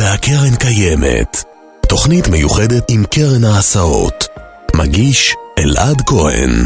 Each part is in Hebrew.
והקרן קיימת. תוכנית מיוחדת עם קרן ההסעות. מגיש אלעד כהן.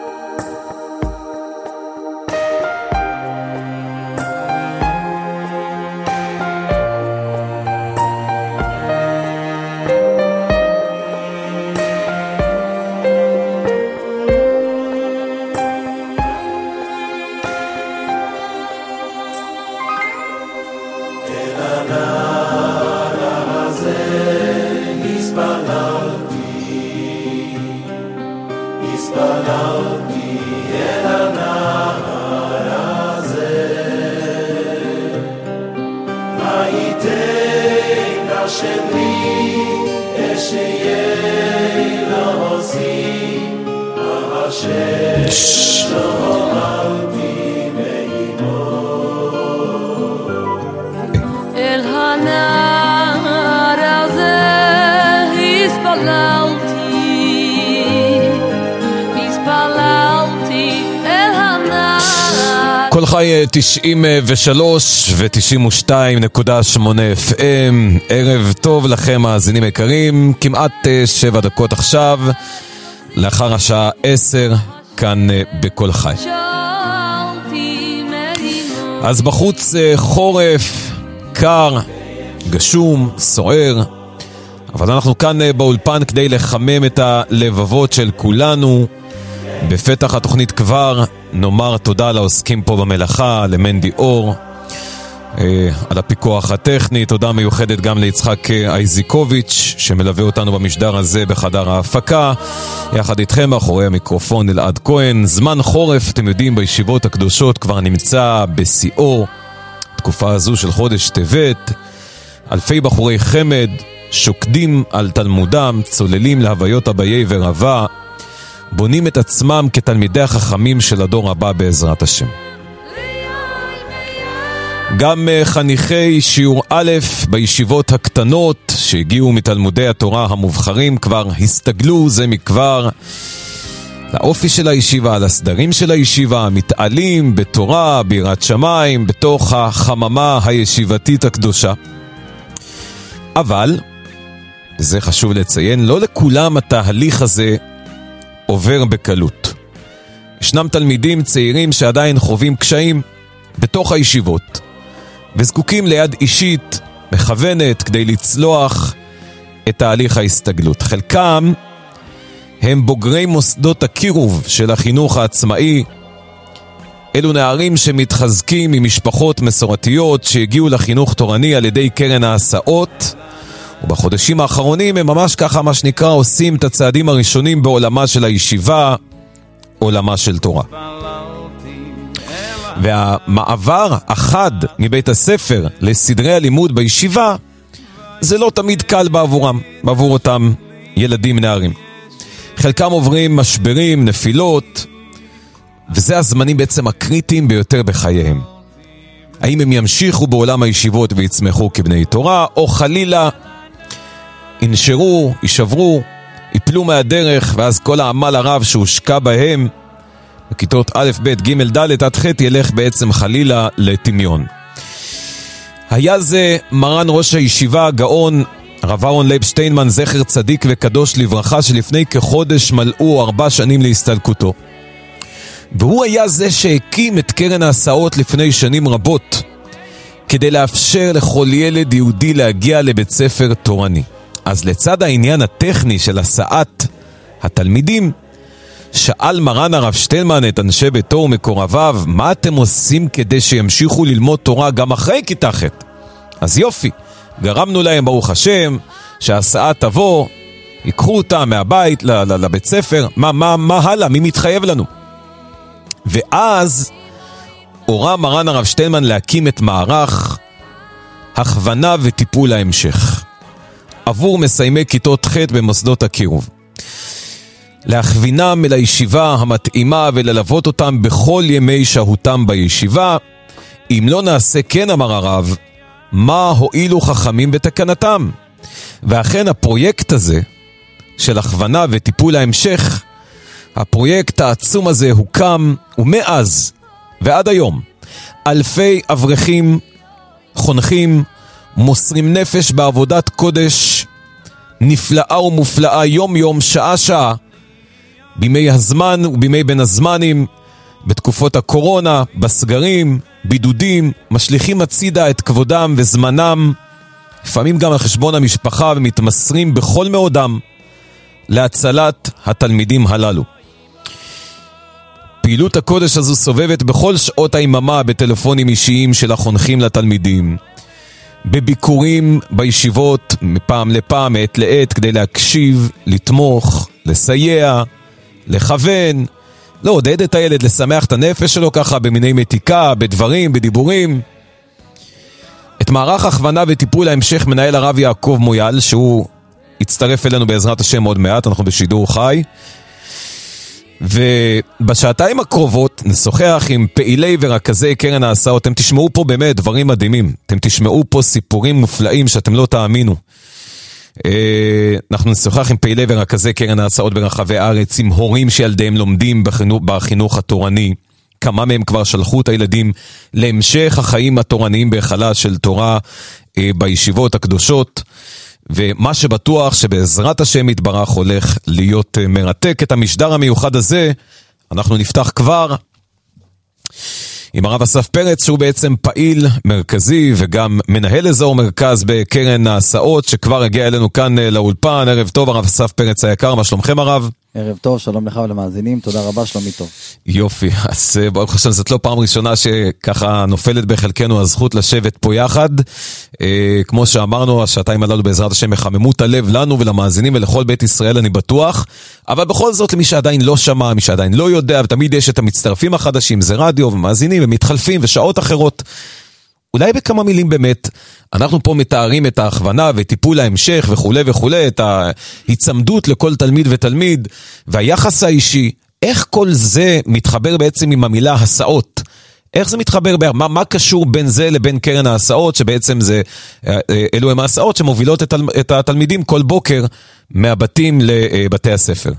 כל חי 93 ו-92.8 FM. ערב טוב לכם מאזינים יקרים, כמעט 7 דקות עכשיו לאחר השעה 10 כאן בכל חי. אז בחוץ חורף, קר, גשום, סוער, אבל אנחנו כאן באולפן כדי לחמם את הלבבות של כולנו. בפתח התוכנית כבר נאמר תודה לעוסקים פה במלאכה, למנדי אור על הפיקוח הטכני. תודה מיוחדת גם ליצחק אייזיקוביץ' שמלווה אותנו במשדר הזה בחדר ההפקה. יחד איתכם מאחורי המיקרופון אלעד כהן. זמן חורף, אתם יודעים, בישיבות הקדושות כבר נמצא בשיאו. תקופה הזו של חודש טבת, אלפי בחורי חמד שוקדים על תלמודם, צוללים להוויות אביי ורבה, בונים את עצמם כתלמידי החכמים של הדור הבא בעזרת השם. גם חניכי שיעור א' בישיבות הקטנות שהגיעו מתלמודי התורה המובחרים כבר הסתגלו זה מכבר לאופי של הישיבה, לסדרים של הישיבה, מתעלים בתורה, ביראת שמיים, בתוך החממה הישיבתית הקדושה. אבל, זה חשוב לציין, לא לכולם התהליך הזה עובר בקלות. ישנם תלמידים צעירים שעדיין חווים קשיים בתוך הישיבות, וזקוקים ליד אישית מכוונת כדי לצלוח את תהליך ההסתגלות. חלקם הם בוגרי מוסדות הקירוב של החינוך העצמאי. אלו נערים שמתחזקים ממשפחות מסורתיות שהגיעו לחינוך תורני על ידי קרן ההסעות, ובחודשים האחרונים הם ממש ככה מה שנקרא עושים את הצעדים הראשונים בעולמה של הישיבה, עולמה של תורה. והמעבר החד מבית הספר לסדרי הלימוד בישיבה זה לא תמיד קל בעבורם, בעבור אותם ילדים נערים. חלקם עוברים משברים, נפילות, וזה הזמנים בעצם הקריטיים ביותר בחייהם. האם הם ימשיכו בעולם הישיבות ויצמחו כבני תורה, או חלילה ינשרו, יישברו, יפלו מהדרך, ואז כל העמל הרב שהושקע בהם בכיתות א', ב', ג', ד', עד ח' ילך בעצם חלילה לטמיון. היה זה מרן ראש הישיבה הגאון הרב אהרון לייב שטיינמן זכר צדיק וקדוש לברכה, שלפני כחודש מלאו 4 שנים להסתלקותו, והוא היה זה שהקים את קרן ההסעות לפני שנים רבות כדי לאפשר לכל ילד יהודי להגיע לבית ספר תורני. אז לצד העניין הטכני של הסעת התלמידים, שאל מרן הרב שטיינמן את אנשי ביתו ומקורביו, מה אתם עושים כדי שימשיכו ללמוד תורה גם אחרי כיתה ח'? אז יופי, גרמנו להם ברוך השם שההסעה תבוא, ייקחו אותה מהבית לבית ספר, מה הלאה? מי מתחייב לנו? ואז הורה מרן הרב שטיינמן להקים את מערך הכוונה וטיפול ההמשך עבור מסיימי כיתות ח' במוסדות הקירוב, להכווינם אל הישיבה המתאימה וללוות אותם בכל ימי שהותם בישיבה. אם לא נעשה כן, אמר הרב, מה הועילו חכמים בתקנתם? ואכן הפרויקט הזה של הכוונה וטיפול ההמשך, הפרויקט העצום הזה הוקם, ומאז ועד היום אלפי אברכים, חונכים, מוסרים נפש בעבודת קודש נפלאה ומופלאה יום יום, שעה שעה, בימי הזמן ובימי בין הזמנים, בתקופות הקורונה, בסגרים, בידודים, משליחים הצידה את כבודם וזמנם, לפעמים גם על חשבון המשפחה, ומתמסרים בכל מאודם להצלת התלמידים הללו. פעילות הקודש הזו סובבת בכל שעות היממה בטלפונים אישיים של החונכים לתלמידים, בביקורים בישיבות מפעם לפעם, מעת לעת, כדי להקשיב, לתמוך, לסייע, לכוון, לעודד את הילד, לשמח את הנפש שלו ככה במיני מתיקה, בדברים, בדיבורים. את מערך הכוונה וטיפול ההמשך מנהל הרב יעקב מויאל, שהוא יצטרף אלינו בעזרת השם עוד מעט, אנחנו בשידור חי. ובשעתיים הקרובות נשוחח עם פעילי ורכזי קרן ההסעות. אתם תשמעו פה באמת דברים מדהימים, אתם תשמעו פה סיפורים מופלאים שאתם לא תאמינו. אנחנו נשוחח עם פעילי ורכזי קרן ההסעות ברחבי הארץ, עם הורים שילדיהם לומדים בחינוך התורני. כמה מהם כבר שלחו את הילדים להמשך החיים התורניים בהיכלה של תורה בישיבות הקדושות, ומה שבטוח שבעזרת השם יתברך הולך להיות מרתק. את המשדר המיוחד הזה אנחנו נפתח כבר עם הרב אסף פרץ, שהוא בעצם פעיל מרכזי וגם מנהל אזור מרכז בקרן ההסעות, שכבר הגיע אלינו כאן לאולפן. ערב טוב הרב אסף פרץ היקר, מה שלומכם הרב? ערב טוב, שלום לך ולמאזינים, תודה רבה, שלומי טוב. יופי, אז ברוך השם, זאת לא פעם ראשונה שככה נופלת בחלקנו הזכות לשבת פה יחד. כמו שאמרנו, השעתיים הללו בעזרת השם מחממות הלב לנו ולמאזינים ולכל בית ישראל, אני בטוח. אבל בכל זאת, למי שעדיין לא שמע, מי שעדיין לא יודע, ותמיד יש את המצטרפים החדשים, זה רדיו ומאזינים ומתחלפים ושעות אחרות. אולי בכמה מילים באמת, אנחנו פה מתארים את ההכוונה וטיפול ההמשך וכו' וכו', את ההצמדות לכל תלמיד ותלמיד, והיחס האישי, איך כל זה מתחבר בעצם עם המילה הסעות? איך זה מתחבר? מה קשור בין זה לבין קרן ההסעות, שבעצם זה, אלו הם ההסעות שמובילות את התלמידים כל בוקר מהבתים לבתי הספר?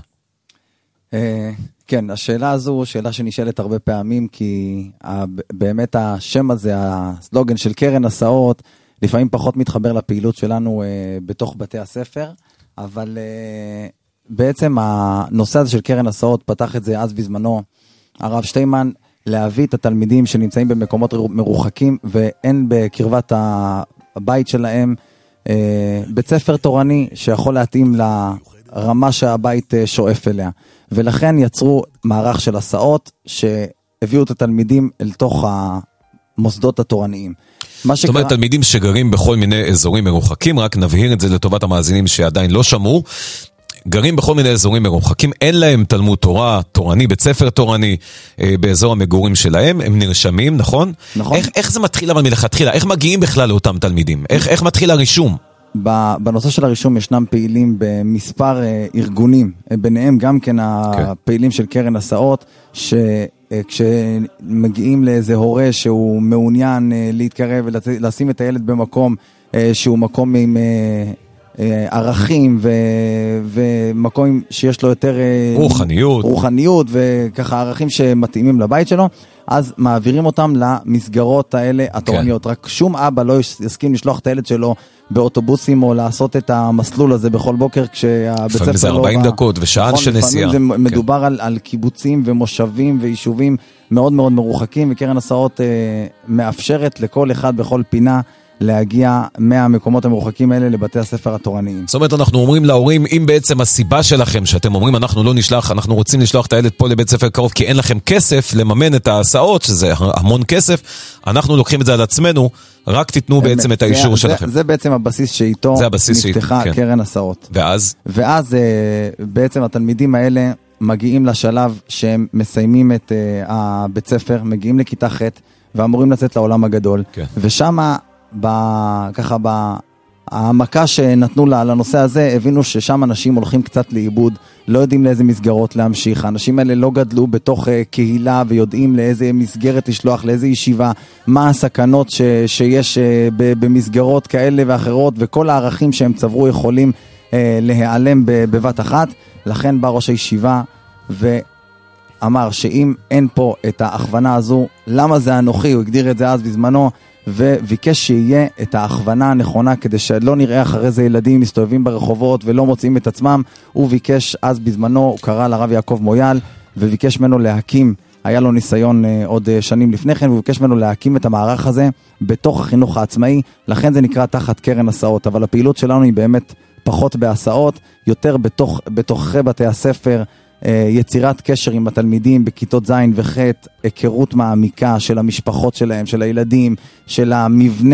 כן, השאלה הזו, שאלה שנשאלת הרבה פעמים, כי באמת השם הזה, הסלוגן של קרן הסעות, לפעמים פחות מתחבר לפעילות שלנו בתוך בתי הספר, אבל בעצם הנושא הזה של קרן הסעות פתח את זה אז בזמנו, הרב שטיימן, להביא את התלמידים שנמצאים במקומות מרוחקים, ואין בקרבת הבית שלהם בית ספר תורני שיכול להתאים לרמה שהבית שואף אליה. ולכן יצרו מערך של הסעות שהביאו את התלמידים אל תוך המוסדות התורניים. זאת אומרת, תלמידים שגרים בכל מיני אזורים מרוחקים, רק נבהיר את זה לטובת המאזינים שעדיין לא שמעו, גרים בכל מיני אזורים מרוחקים, אין להם תלמוד תורה, תורני, בית ספר תורני באזור המגורים שלהם, הם נרשמים, נכון? נכון. איך זה מתחיל אבל מלכתחילה? איך מגיעים בכלל לאותם תלמידים? איך מתחיל הרישום? בנושא של הרישום ישנם פעילים במספר ארגונים, ביניהם גם כן הפעילים של קרן הסעות, שכשמגיעים לאיזה הורה שהוא מעוניין להתקרב ולשים את הילד במקום שהוא מקום עם ערכים ומקום שיש לו יותר רוחניות וככה ערכים שמתאימים לבית שלו, אז מעבירים אותם למסגרות האלה התורניות. רק שום אבא לא יסכים לשלוח את הילד שלו באוטובוסים או לעשות את המסלול הזה בכל בוקר כשהבית ספר לא... זה 40 דקות ושעה של נסיעה. לפעמים זה מדובר על קיבוצים ומושבים ויישובים מאוד מאוד מרוחקים, וקרן הסעות מאפשרת לכל אחד בכל פינה להגיע מהמקומות המרוחקים האלה לבתי הספר התורניים. זאת אומרת, אנחנו אומרים להורים, אם בעצם הסיבה שלכם שאתם אומרים אנחנו לא נשלח, אנחנו רוצים לשלוח את הילד פה לבית ספר קרוב כי אין לכם כסף לממן את ההסעות, שזה המון כסף, אנחנו לוקחים את זה על עצמנו, רק תיתנו בעצם את האישור שלכם. זה בעצם הבסיס שאיתו נפתחה קרן הסעות. ואז בעצם התלמידים האלה מגיעים לשלב שהם מסיימים את הבית ספר, מגיעים לכיתה ח' ואמורים לצאת לעולם הגדול. ושמה ככה העמקה שנתנו לנושא הזה, הבינו ששם אנשים הולכים קצת לאיבוד, לא יודעים לאיזה מסגרות להמשיך. האנשים האלה לא גדלו בתוך קהילה ויודעים לאיזה מסגרת לשלוח, לאיזה ישיבה, מה הסכנות שיש במסגרות כאלה ואחרות, וכל הערכים שהם צברו יכולים להיעלם בבת אחת. לכן בא ראש הישיבה ואמר שאם אין פה את ההכוונה הזו, למה זה אנוכי, הוא הגדיר את זה אז בזמנו, וביקש שיהיה את ההכוונה הנכונה, כדי שלא נראה אחרי זה ילדים מסתובבים ברחובות ולא מוצאים את עצמם. הוא ביקש, אז בזמנו הוא קרא לרב יעקב מויאל, וביקש ממנו להקים, היה לו ניסיון עוד שנים לפני כן, והוא ביקש ממנו להקים את המערך הזה בתוך החינוך העצמאי, לכן זה נקרא תחת קרן הסעות, אבל הפעילות שלנו היא באמת פחות בהסעות, יותר בתוך בתי הספר, יצירת קשר עם התלמידים בכיתות ז' וח', היכרות מעמיקה של המשפחות שלהם, של הילדים, של המבנה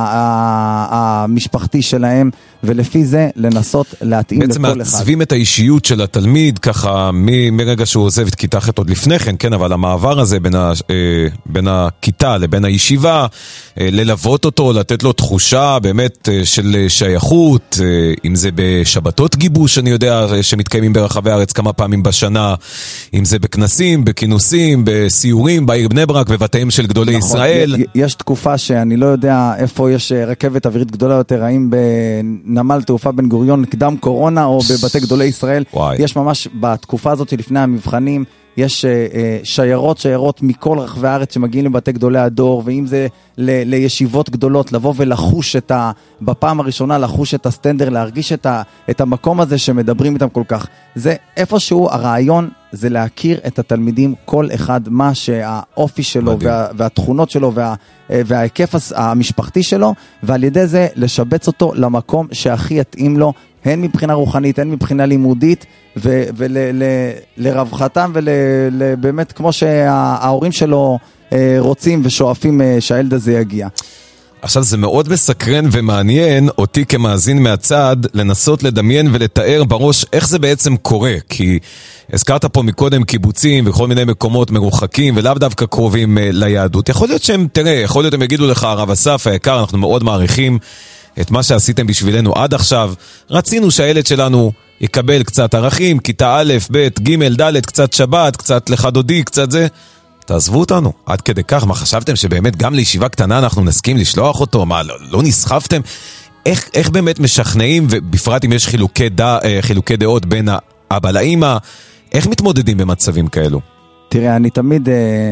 המשפחתי שלהם, ולפי זה לנסות להתאים לכל אחד. בעצם מעצבים את האישיות של התלמיד, ככה מרגע שהוא עוזב את כיתה ח' עוד לפני כן, כן, אבל המעבר הזה בין הכיתה לבין הישיבה, ללוות אותו, לתת לו תחושה באמת של שייכות, אם זה בשבתות גיבוש, אני יודע שמתקיימים ברחבי הארץ כמה פעמים בשנה, אם זה בכנסים, בכינוסים, בסיורים, בעיר בני ברק, בבתיהם של גדולי ישראל. יש תקופה שאני לא יודע איפה יש רכבת אווירית גדולה יותר, האם בנמל תעופה בן גוריון קדם קורונה או בבתי גדולי ישראל. יש ממש בתקופה הזאת שלפני המבחנים, יש שיירות מכל רחבי הארץ שמגיעים לבתי גדולי הדור, ואם זה לישיבות גדולות, לבוא ולחוש בפעם הראשונה, לחוש את הסטנדר, להרגיש את המקום הזה שמדברים איתם כל כך. זה איפשהו הרעיון, זה להכיר את התלמידים, כל אחד מה שהאופי שלו והתכונות שלו וההיקף המשפחתי שלו, ועל ידי זה לשבץ אותו למקום שהכי יתאים לו, הן מבחינה רוחנית, הן מבחינה לימודית, ולרווחתם, ובאמת כמו שההורים שלו רוצים ושואפים שהילד הזה יגיע. עכשיו זה מאוד מסקרן ומעניין אותי כמאזין מהצד לנסות לדמיין ולתאר בראש איך זה בעצם קורה, כי הזכרת פה מקודם קיבוצים וכל מיני מקומות מרוחקים ולאו דווקא קרובים ליהדות. יכול להיות שהם, יכול להיות הם יגידו לך, הרב אסף היקר, אנחנו מאוד מעריכים את מה שעשיתם בשבילנו עד עכשיו, רצינו שהילד שלנו יקבל קצת ערכים, כיתה א', ב', ג', ד', קצת שבת, קצת לך דודי, קצת זה. תעזבו אותנו, עד כדי כך, מה חשבתם שבאמת גם לישיבה קטנה אנחנו נסכים לשלוח אותו? מה, לא נסחפתם? איך באמת משכנעים, ובפרט אם יש חילוקי דעות בין האבא לאמא, איך מתמודדים במצבים כאלו? תראה, אני תמיד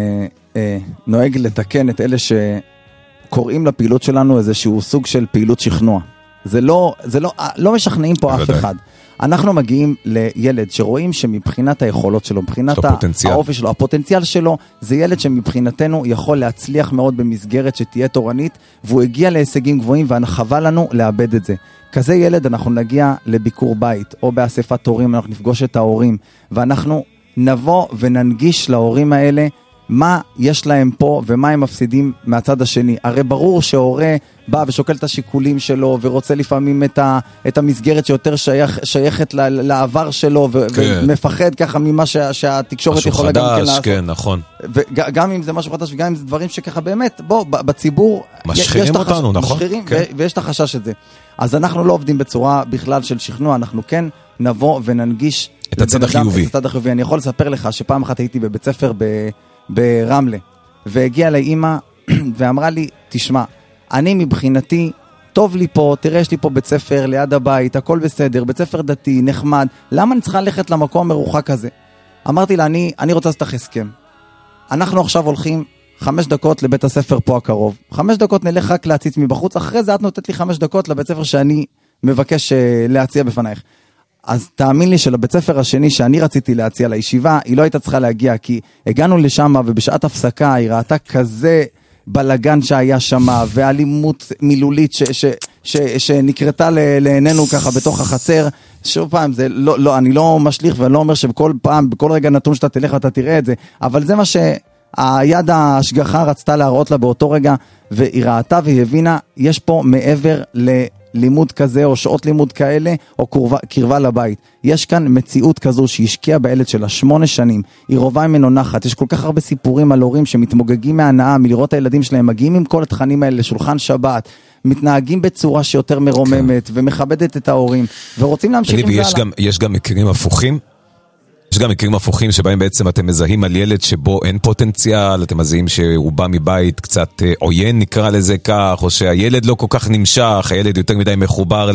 נוהג לתקן את אלה שקוראים לפעילות שלנו איזשהו סוג של פעילות שכנוע. זה לא משכנעים פה אף אחד. אנחנו מגיעים לילד שרואים שמבחינת היכולות שלו, מבחינת האופי שלו, הפוטנציאל שלו, זה ילד שמבחינתנו יכול להצליח מאוד במסגרת שתהיה תורנית, והוא הגיע להישגים גבוהים, וחבל לנו לאבד את זה. כזה ילד אנחנו נגיע לביקור בית, או באספת הורים, אנחנו נפגוש את ההורים, ואנחנו נבוא וננגיש להורים האלה, מה יש להם פה ומה הם מפסידים מהצד השני. הרי ברור שההורה בא ושוקל את השיקולים שלו ורוצה לפעמים את המסגרת שיותר שייכת לעבר שלו ומפחד ככה ממה שהתקשורת יכולה גם כן לעשות. כן, נכון. וגם אם זה משהו חדש וגם אם זה דברים שככה באמת, בציבור משחירים אותנו, נכון? ויש את החשש את זה. אז אנחנו לא עובדים בצורה בכלל של שכנוע, אנחנו כן נבוא וננגיש את הצד החיובי. אני יכול לספר לך שפעם אחת הייתי בבית ספר ברמלה, והגיעה לאמא ואמרה לי, תשמע, אני מבחינתי, טוב לי פה, תראה יש לי פה בית ספר ליד הבית, הכל בסדר, בית ספר דתי, נחמד, למה אני צריכה ללכת למקום מרוחק כזה? אמרתי לה, אני רוצה לעשות הסכם. אנחנו עכשיו הולכים 5 דקות לבית הספר פה הקרוב, 5 דקות נלך רק להציץ מבחוץ, אחרי זה את נותנת לי 5 דקות לבית ספר שאני מבקש להציע בפנייך. אז תאמין לי שלבית ספר השני שאני רציתי להציע לישיבה, היא לא הייתה צריכה להגיע, כי הגענו לשם ובשעת הפסקה היא ראתה כזה בלגן שהיה שם, ואלימות מילולית שנקרתה לעינינו ככה בתוך החצר. שוב פעם, זה לא, אני לא משליך ואני לא אומר שבכל פעם, בכל רגע נתון שאתה תלך ואתה תראה את זה, אבל זה מה שהיד ההשגחה רצתה להראות לה באותו רגע, והיא ראתה והיא הבינה, יש פה מעבר לימוד כזה או שעות לימוד כאלה או קרבה לבית. יש כאן מציאות כזו שהשקיעה בילד שלה 8 שנים, היא רובה ממנו נחת, יש כל כך הרבה סיפורים על הורים שמתמוגגים מהנאה מלראות הילדים שלהם, מגיעים עם כל התכנים האלה לשולחן שבת, מתנהגים בצורה שיותר מרוממת ומכבדת את ההורים, ורוצים להמשיך עם זה הלאה. יש גם מקרים הפוכים? יש גם מקרים הפוכים שבהם בעצם אתם מזהים על ילד שבו אין פוטנציאל, אתם מזהים שהוא בא מבית קצת עוין נקרא לזה כך, או שהילד לא כל כך נמשך, הילד יותר מדי מחובר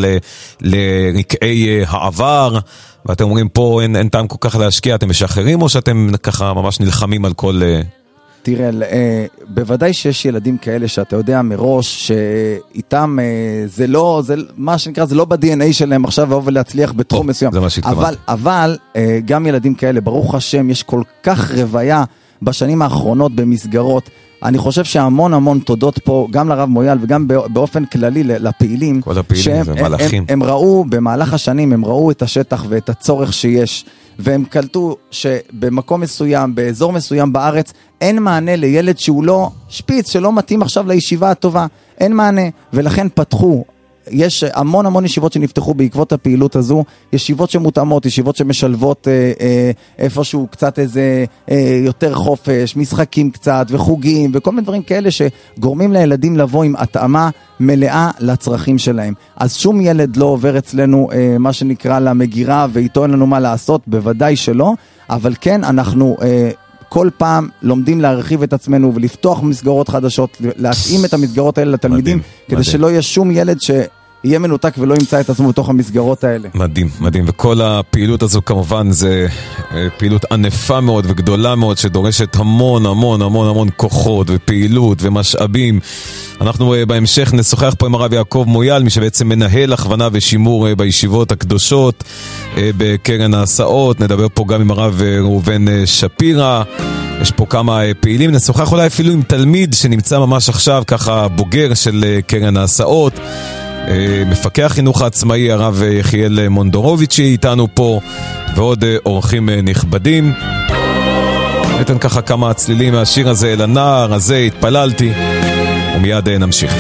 לרקעי העבר, ואתם אומרים פה אין טעם כל כך להשקיע, אתם משחררים או שאתם ככה ממש נלחמים על כל תראה, בוודאי שיש ילדים כאלה שאתה יודע מראש שאיתם זה לא, מה שנקרא, זה לא ב-DNA שלהם עכשיו לבוא ולהצליח בתחום מסוים. זה מה שהתכוונת. אבל גם ילדים כאלה, ברוך השם, יש כל כך רוויה בשנים האחרונות במסגרות. אני חושב שהמון תודות פה, גם לרב מויאל וגם באופן כללי לפעילים. כל הפעילים זה מלאכים. הם ראו במהלך השנים, הם ראו את השטח ואת הצורך שיש. והם קלטו שבמקום מסוים, באזור מסוים בארץ, אין מענה לילד שהוא לא שפיץ, שלא מתאים עכשיו לישיבה הטובה. אין מענה, ולכן פתחו. יש המון ישיבות שנפתחו בעקבות הפעילות הזו, ישיבות שמותאמות, ישיבות שמשלבות איפשהו קצת איזה יותר חופש, משחקים קצת וחוגים וכל מיני דברים כאלה שגורמים לילדים לבוא עם התאמה מלאה לצרכים שלהם. אז שום ילד לא עובר אצלנו מה שנקרא למגירה ואיתו אין לנו מה לעשות, בוודאי שלא, אבל כן אנחנו כל פעם לומדים להרחיב את עצמנו ולפתוח מסגרות חדשות, להתאים את המסגרות האלה לתלמידים, כדי שלא יהיה שום ילד שיהיה מנותק ולא ימצא את עצמו בתוך המסגרות האלה. מדהים. וכל הפעילות הזו כמובן זה פעילות ענפה מאוד וגדולה מאוד, שדורשת המון כוחות ופעילות ומשאבים. אנחנו בהמשך נשוחח פה עם הרב יעקב מויאל, מי שבעצם מנהל הכוונה ושימור בישיבות הקדושות בקרן ההסעות. נדבר פה גם עם הרב ראובן שפירא. יש פה כמה פעילים, נשוחח אולי אפילו עם תלמיד שנמצא ממש עכשיו, ככה בוגר של קרן ההסעות, מפקח חינוך העצמאי הרב יחיאל מונדורוביץ' איתנו פה, ועוד אורחים נכבדים. ניתן ככה כמה צלילים מהשיר הזה, אל הנער הזה התפללתי, ומיד נמשיך.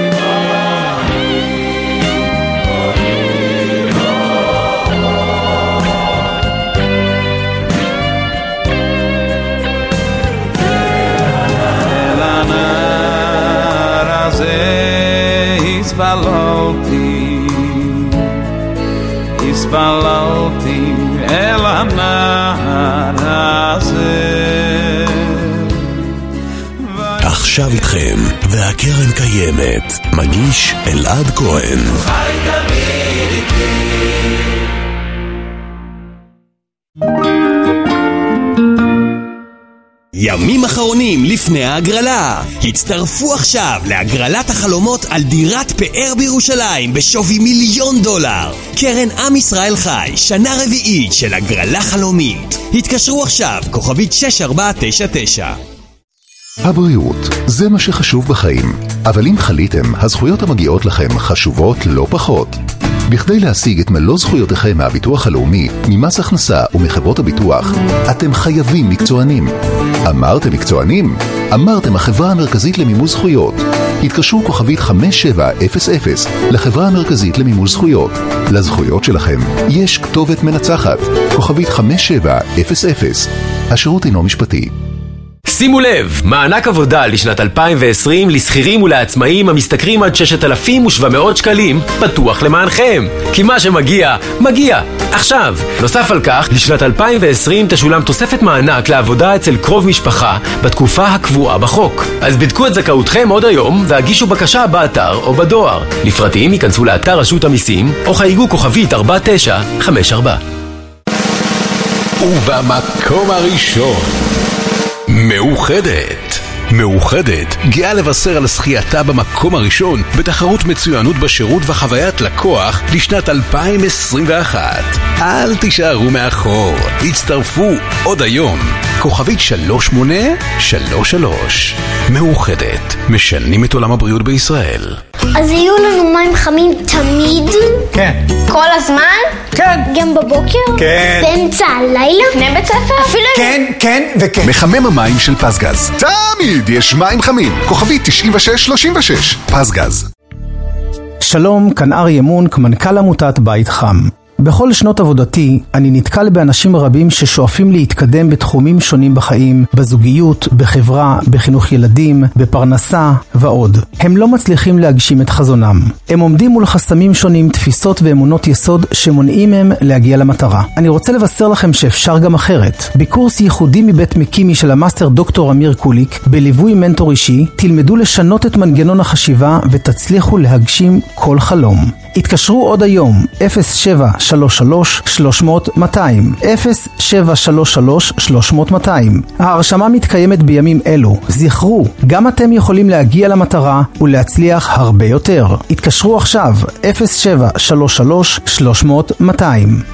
התפללתי אל הנער הזה. עכשיו איתכם, והקרן קיימת, מגיש אלעד כהן. חי תמיד איתי. ימים אחרונים לפני ההגרלה. הצטרפו עכשיו להגרלת החלומות על דירת פאר בירושלים בשווי $1,000,000. קרן עם ישראל חי, שנה רביעית של הגרלה חלומית. התקשרו עכשיו, כוכבית 6499. הבריאות, זה מה שחשוב בחיים. אבל אם חליתם, הזכויות המגיעות לכם חשובות לא פחות. בכדי להשיג את מלוא זכויותיכם מהביטוח הלאומי, ממס הכנסה ומחברות הביטוח, אתם חייבים מקצוענים. אמרתם מקצוענים? אמרתם החברה המרכזית למימוש זכויות. התקשרו כוכבית 5700 לחברה המרכזית למימוש זכויות. לזכויות שלכם יש כתובת מנצחת, כוכבית 5700. השירות אינו משפטי. שימו לב, מענק עבודה לשנת 2020 לסחירים ולעצמאים המשתכרים עד 6,700 שקלים פתוח למענכם. כי מה שמגיע, מגיע. עכשיו, נוסף על כך, לשנת 2020 תשולם תוספת מענק לעבודה אצל קרוב משפחה בתקופה הקבועה בחוק. אז בדקו את זכאותכם עוד היום והגישו בקשה באתר או בדואר. לפרטים ייכנסו לאתר רשות המיסים או חייגו כוכבית 4954. ובמקום הראשון, מאוחדת גאה לבשר על זכייתה במקום הראשון בתחרות מצוינות בשירות וחוויית לקוח לשנת 2021. אל תישארו מאחור, הצטרפו עוד היום, כוכבית 3833. מאוחדת, משנים את עולם הבריאות בישראל. אז יהיו לנו מים חמים תמיד? כן. כל הזמן? כן. גם בבוקר? כן. באמצע הלילה? לפני בית ספר? אפילו... כן וכן. מחמם המים של פסגז. תמיד יש מים חמים. כוכבית 9636. פסגז. שלום, כאן אריה מונק, מנכ"ל עמותת בית חם. בכל שנות עבודתי אני נתקל באנשים רבים ששואפים להתקדם בתחומים שונים בחיים, בזוגיות, בחברה, בחינוך ילדים, בפרנסה ועוד. הם לא מצליחים להגשים את חזונם. הם עומדים מול חסמים שונים, תפיסות ואמונות יסוד שמונעים מהם להגיע למטרה. אני רוצה לבשר לכם שאפשר גם אחרת. בקורס ייחודי מבית מקימי של המאסטר דוקטור אמיר קוליק, בליווי מנטור אישי, תלמדו לשנות את מנגנון החשיבה ותצליחו להגשים כל חלום. התקשרו עוד היום 0733-300-200 0733-300-200. ההרשמה מתקיימת בימים אלו. זכרו, גם אתם יכולים להגיע למטרה ולהצליח הרבה יותר. התקשרו עכשיו 0733-300-200.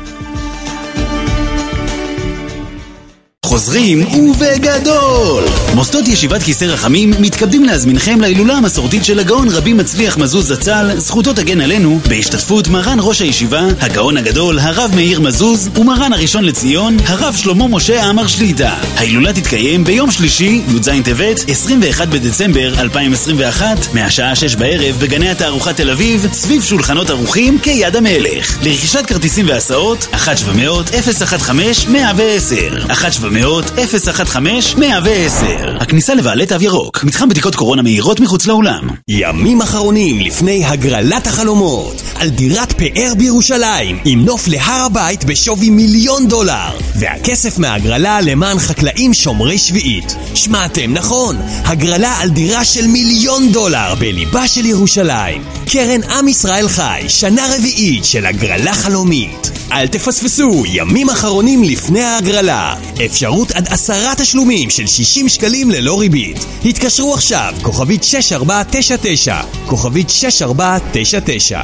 חוזרים ובגדול! מוסדות ישיבת כיסא רחמים מתכבדים להזמינכם להילולה המסורתית של הגאון רבי מצליח מזוז זצ"ל, זכותו תגן עלינו, בהשתתפות מרן ראש הישיבה, הגאון הגדול, הרב מאיר מזוז, ומרן הראשון לציון, הרב שלמה משה עמר שליטה. ההילולה תתקיים ביום שלישי, י"ז טבת, 21 בדצמבר 2021, מהשעה 6 בערב בגני התערוכה תל אביב, סביב שולחנות ערוכים כיד המלך. לרכישת כרטיסים והסעות, 1-700-015-110 1-700-015-110. הכניסה לבעלי תו ירוק. מתחם בדיקות קורונה מהירות מחוץ לאולם. ימים אחרונים לפני הגרלת החלומות על דירת פאר בירושלים עם נוף להר הבית בשווי $1,000,000 והכסף מהגרלה למען חקלאים שומרי שביעית. שמעתם נכון, הגרלה על דירה של $1,000,000 בליבה של ירושלים. קרן עם ישראל חי, שנה רביעית של הגרלה חלומית. אל תפספסו, ימים אחרונים לפני ההגרלה. אפשרות עד 10 תשלומים של 60 שקלים ללא ריבית. התקשרו עכשיו, כוכבית 6499, כוכבית 6499.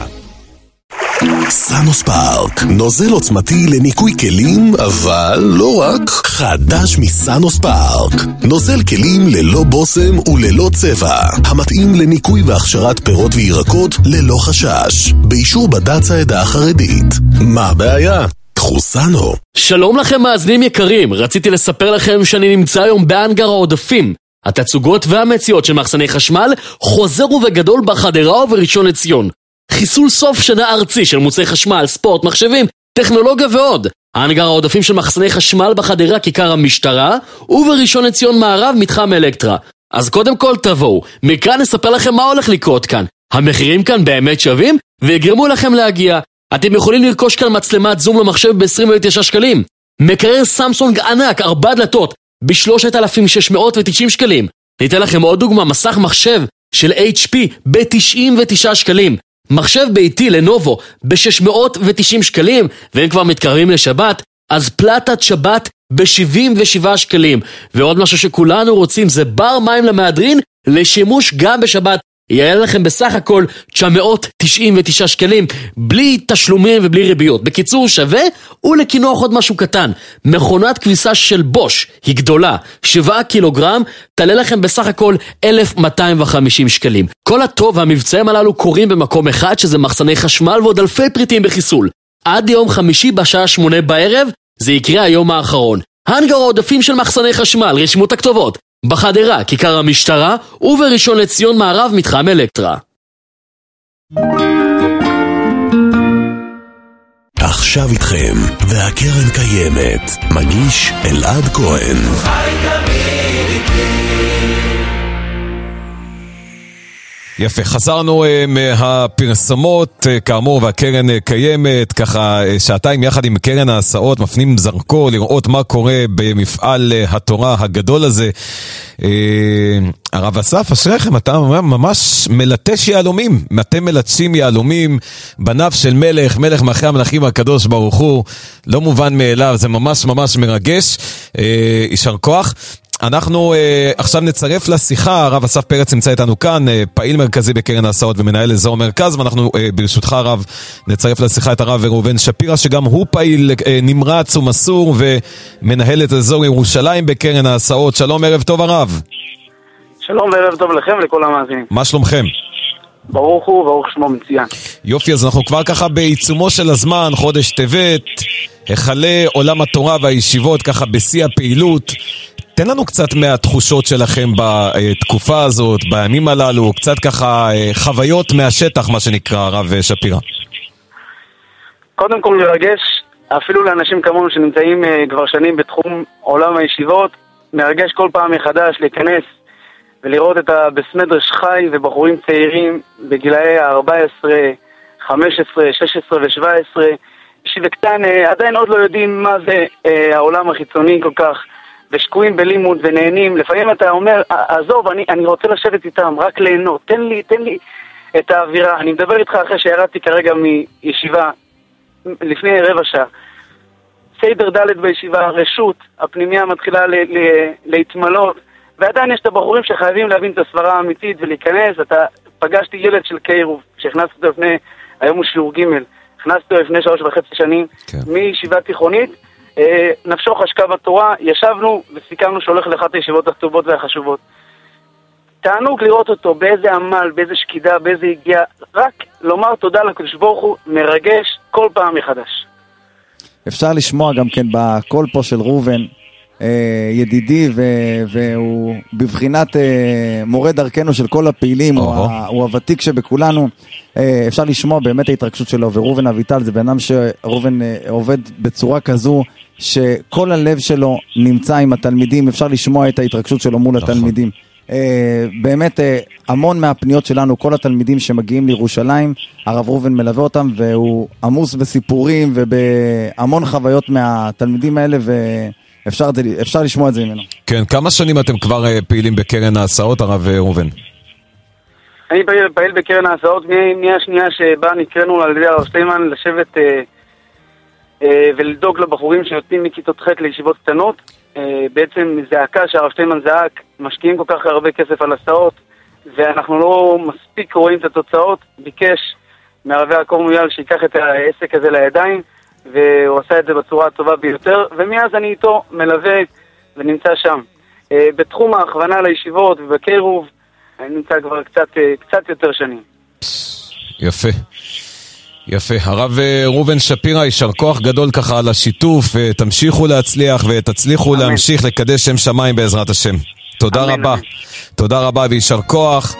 סאנוס פארק, נוזל עוצמתי לניקוי כלים, אבל לא רק. חדש מסאנוס פארק, נוזל כלים ללא בוסם וללא צבע, המתאים לניקוי והכשרת פירות וירקות ללא חשש, באישור בד"ץ העדה החרדית. מה הבעיה? חוסנו. שלום לכם מאזינים יקרים, רציתי לספר לכם שאני נמצא היום באנגר העודפים. התצוגות והמציאות של מחסני חשמל חוזרו וגדול בחדרה ובראשון לציון. חיסול סוף שנה ארצי של מוצאי חשמל, ספורט, מחשבים, טכנולוגיה ועוד. האנגר העודפים של מחסני חשמל בחדרה כיכר המשטרה, ובראשון לציון מערב מתחם אלקטרה. אז קודם כל תבואו, מכאן נספר לכם מה הולך לקרות כאן. המחירים כאן באמת שווים ויגרמו לכם להגיע. אתם יכולים לרכוש כאן מצלמת זום למחשב ב-29 שקלים. מקרר סמסונג ענק 4 דלתות ב-3,690 שקלים. ניתן לכם עוד דוגמה, מסך מחשב של HP ב-99 שקלים. מחשב ביתי לנובו ב-690 שקלים, והם כבר מתקרבים לשבת, אז פלטת שבת ב-77 שקלים. ועוד משהו שכולנו רוצים זה בר מים למהדרין לשימוש גם בשבת. יעלה לכם בסך הכל 999 שקלים, בלי תשלומים ובלי ריביות. בקיצור שווה, ולקינוח עוד משהו קטן. מכונת כביסה של בוש, היא גדולה, 7 קילוגרם, תעלה לכם בסך הכל 1,250 שקלים. כל הטוב והמבצעים הללו קורים במקום אחד, שזה מחסני חשמל ועוד אלפי פריטים בחיסול. עד יום חמישי בשעה 8 בערב, זה יקרה היום האחרון. האנגר העודפים של מחסני חשמל, רשימו את הכתובות. בחדרה, כיכר המשטרה, ובראשון לציון מערב מתחם אלקטרה. עכשיו איתכם, והקרן קיימת, מגיש אלעד כהן. יפה, חזרנו מהפרסומות, כאמור, והקרן קיימת, ככה שעתיים יחד עם קרן ההסעות, מפנים זרקור לראות מה קורה במפעל התורה הגדול הזה. הרב אסף, אשריכם, אתה ממש מלטש יהלומים, אתם מלטשים יהלומים, בניו של מלך, מלך מאחרי המלכים הקדוש ברוך הוא, לא מובן מאליו, זה ממש ממש מרגש, יישר כוח. אנחנו עכשיו נצרף לשיחה, הרב אסף פרץ נמצא איתנו כאן, פעיל מרכזי בקרן ההסעות ומנהל אזור מרכז, ואנחנו ברשותך הרב נצרף לשיחה את הרב ראובן שפירא, שגם הוא פעיל נמרץ ומסור ומנהל את אזור ירושלים בקרן ההסעות. שלום, ערב טוב הרב. שלום וערב טוב לכם ולכל המאזינים. מה שלומכם? ברוך הוא, ברוך שמו מצוין. יופי, אז אנחנו כבר ככה בעיצומו של הזמן, חודש טבת, החלה עולם התורה והישיבות ככה בשיא הפעילות. תן לנו קצת מהתחושות שלכם בתקופה הזאת, בימים הללו, קצת ככה חוויות מהשטח, מה שנקרא, הרב שפירא. קודם כל מרגש, אפילו לאנשים כמונו שנמצאים כבר שנים בתחום עולם הישיבות, מרגש כל פעם מחדש להיכנס ולראות את הבסמדרש חי ובחורים צעירים בגילאי 14, 15, 16 ו-17, שבקטן עדיין עוד לא יודעים מה זה העולם החיצוני כל כך, ושקועים בלימוד ונהנים. לפעמים אתה אומר, עזוב, אני רוצה לשבת איתם, רק ליהנות, תן לי את האווירה. אני מדבר איתך אחרי שירדתי כרגע מישיבה לפני רבע שעה. סדר ד' בישיבה, רשות, הפנימיה מתחילה להתמלות, ועדיין יש את הבחורים שחייבים להבין את הסברה האמיתית ולהיכנס. פגשתי ילד של קיירוב, שהכנסתי אותו לפני, היום הוא שיעור ג', הכנסתי אותו לפני 3.5 שנים, מישיבה תיכונית, נפשו חשקה בתורה, ישבנו וסיכמנו שהולך לאחת הישיבות הטובות והחשובות. תענוג לראות אותו, באיזה עמל, באיזה שקידה, באיזה הגיע, רק לומר תודה לקדוש ברוך הוא, מרגש כל פעם מחדש. אפשר לשמוע גם כן בקול פה של ראובן, ידידי, והוא בבחינת מורה דרכנו של כל הפעילים, הוא הוותיק שבכולנו, אפשר לשמוע באמת ההתרגשות שלו, וראובן אביטל זה בנם שראובן עובד בצורה כזו, שכל הלב שלו נמצא עם התלמידים, אפשר לשמוע את ההתרגשות שלו מול התלמידים. באמת המון מהפניות שלנו, כל התלמידים שמגיעים לירושלים, הרב ראובן מלווה אותם, והוא עמוס בסיפורים ובהמון חוויות מהתלמידים האלה, ואפשר לשמוע את זה ממנו. כן, כמה שנים אתם כבר פעילים בקרן ההסעות, הרב ראובן? אני פעיל בקרן ההסעות מהשנייה שבה נקראנו על ידי הרב שטיימן לשבת ולדאוג לבחורים שיוצאים מכיתות ח' לישיבות קטנות. בעצם זעקה שהרב שטיימן זעק, משקיעים כל כך הרבה כסף על הסעות ואנחנו לא מספיק רואים את התוצאות. ביקש מהרב יעקב מויאל שיקח את העסק הזה לידיים, והוא עשה את זה בצורה הטובה ביותר, ומאז אני איתו מלווה ונמצא שם. בתחום ההכוונה לישיבות ובקיירוב אני נמצא כבר קצת יותר שנים. יפה. יפה. הרב ראובן שפירא, יישר כוח גדול ככה על השיתוף, תמשיכו להצליח ותצליחו להמשיך לקדש שם שמיים בעזרת השם. תודה רבה. תודה רבה ויישר כוח.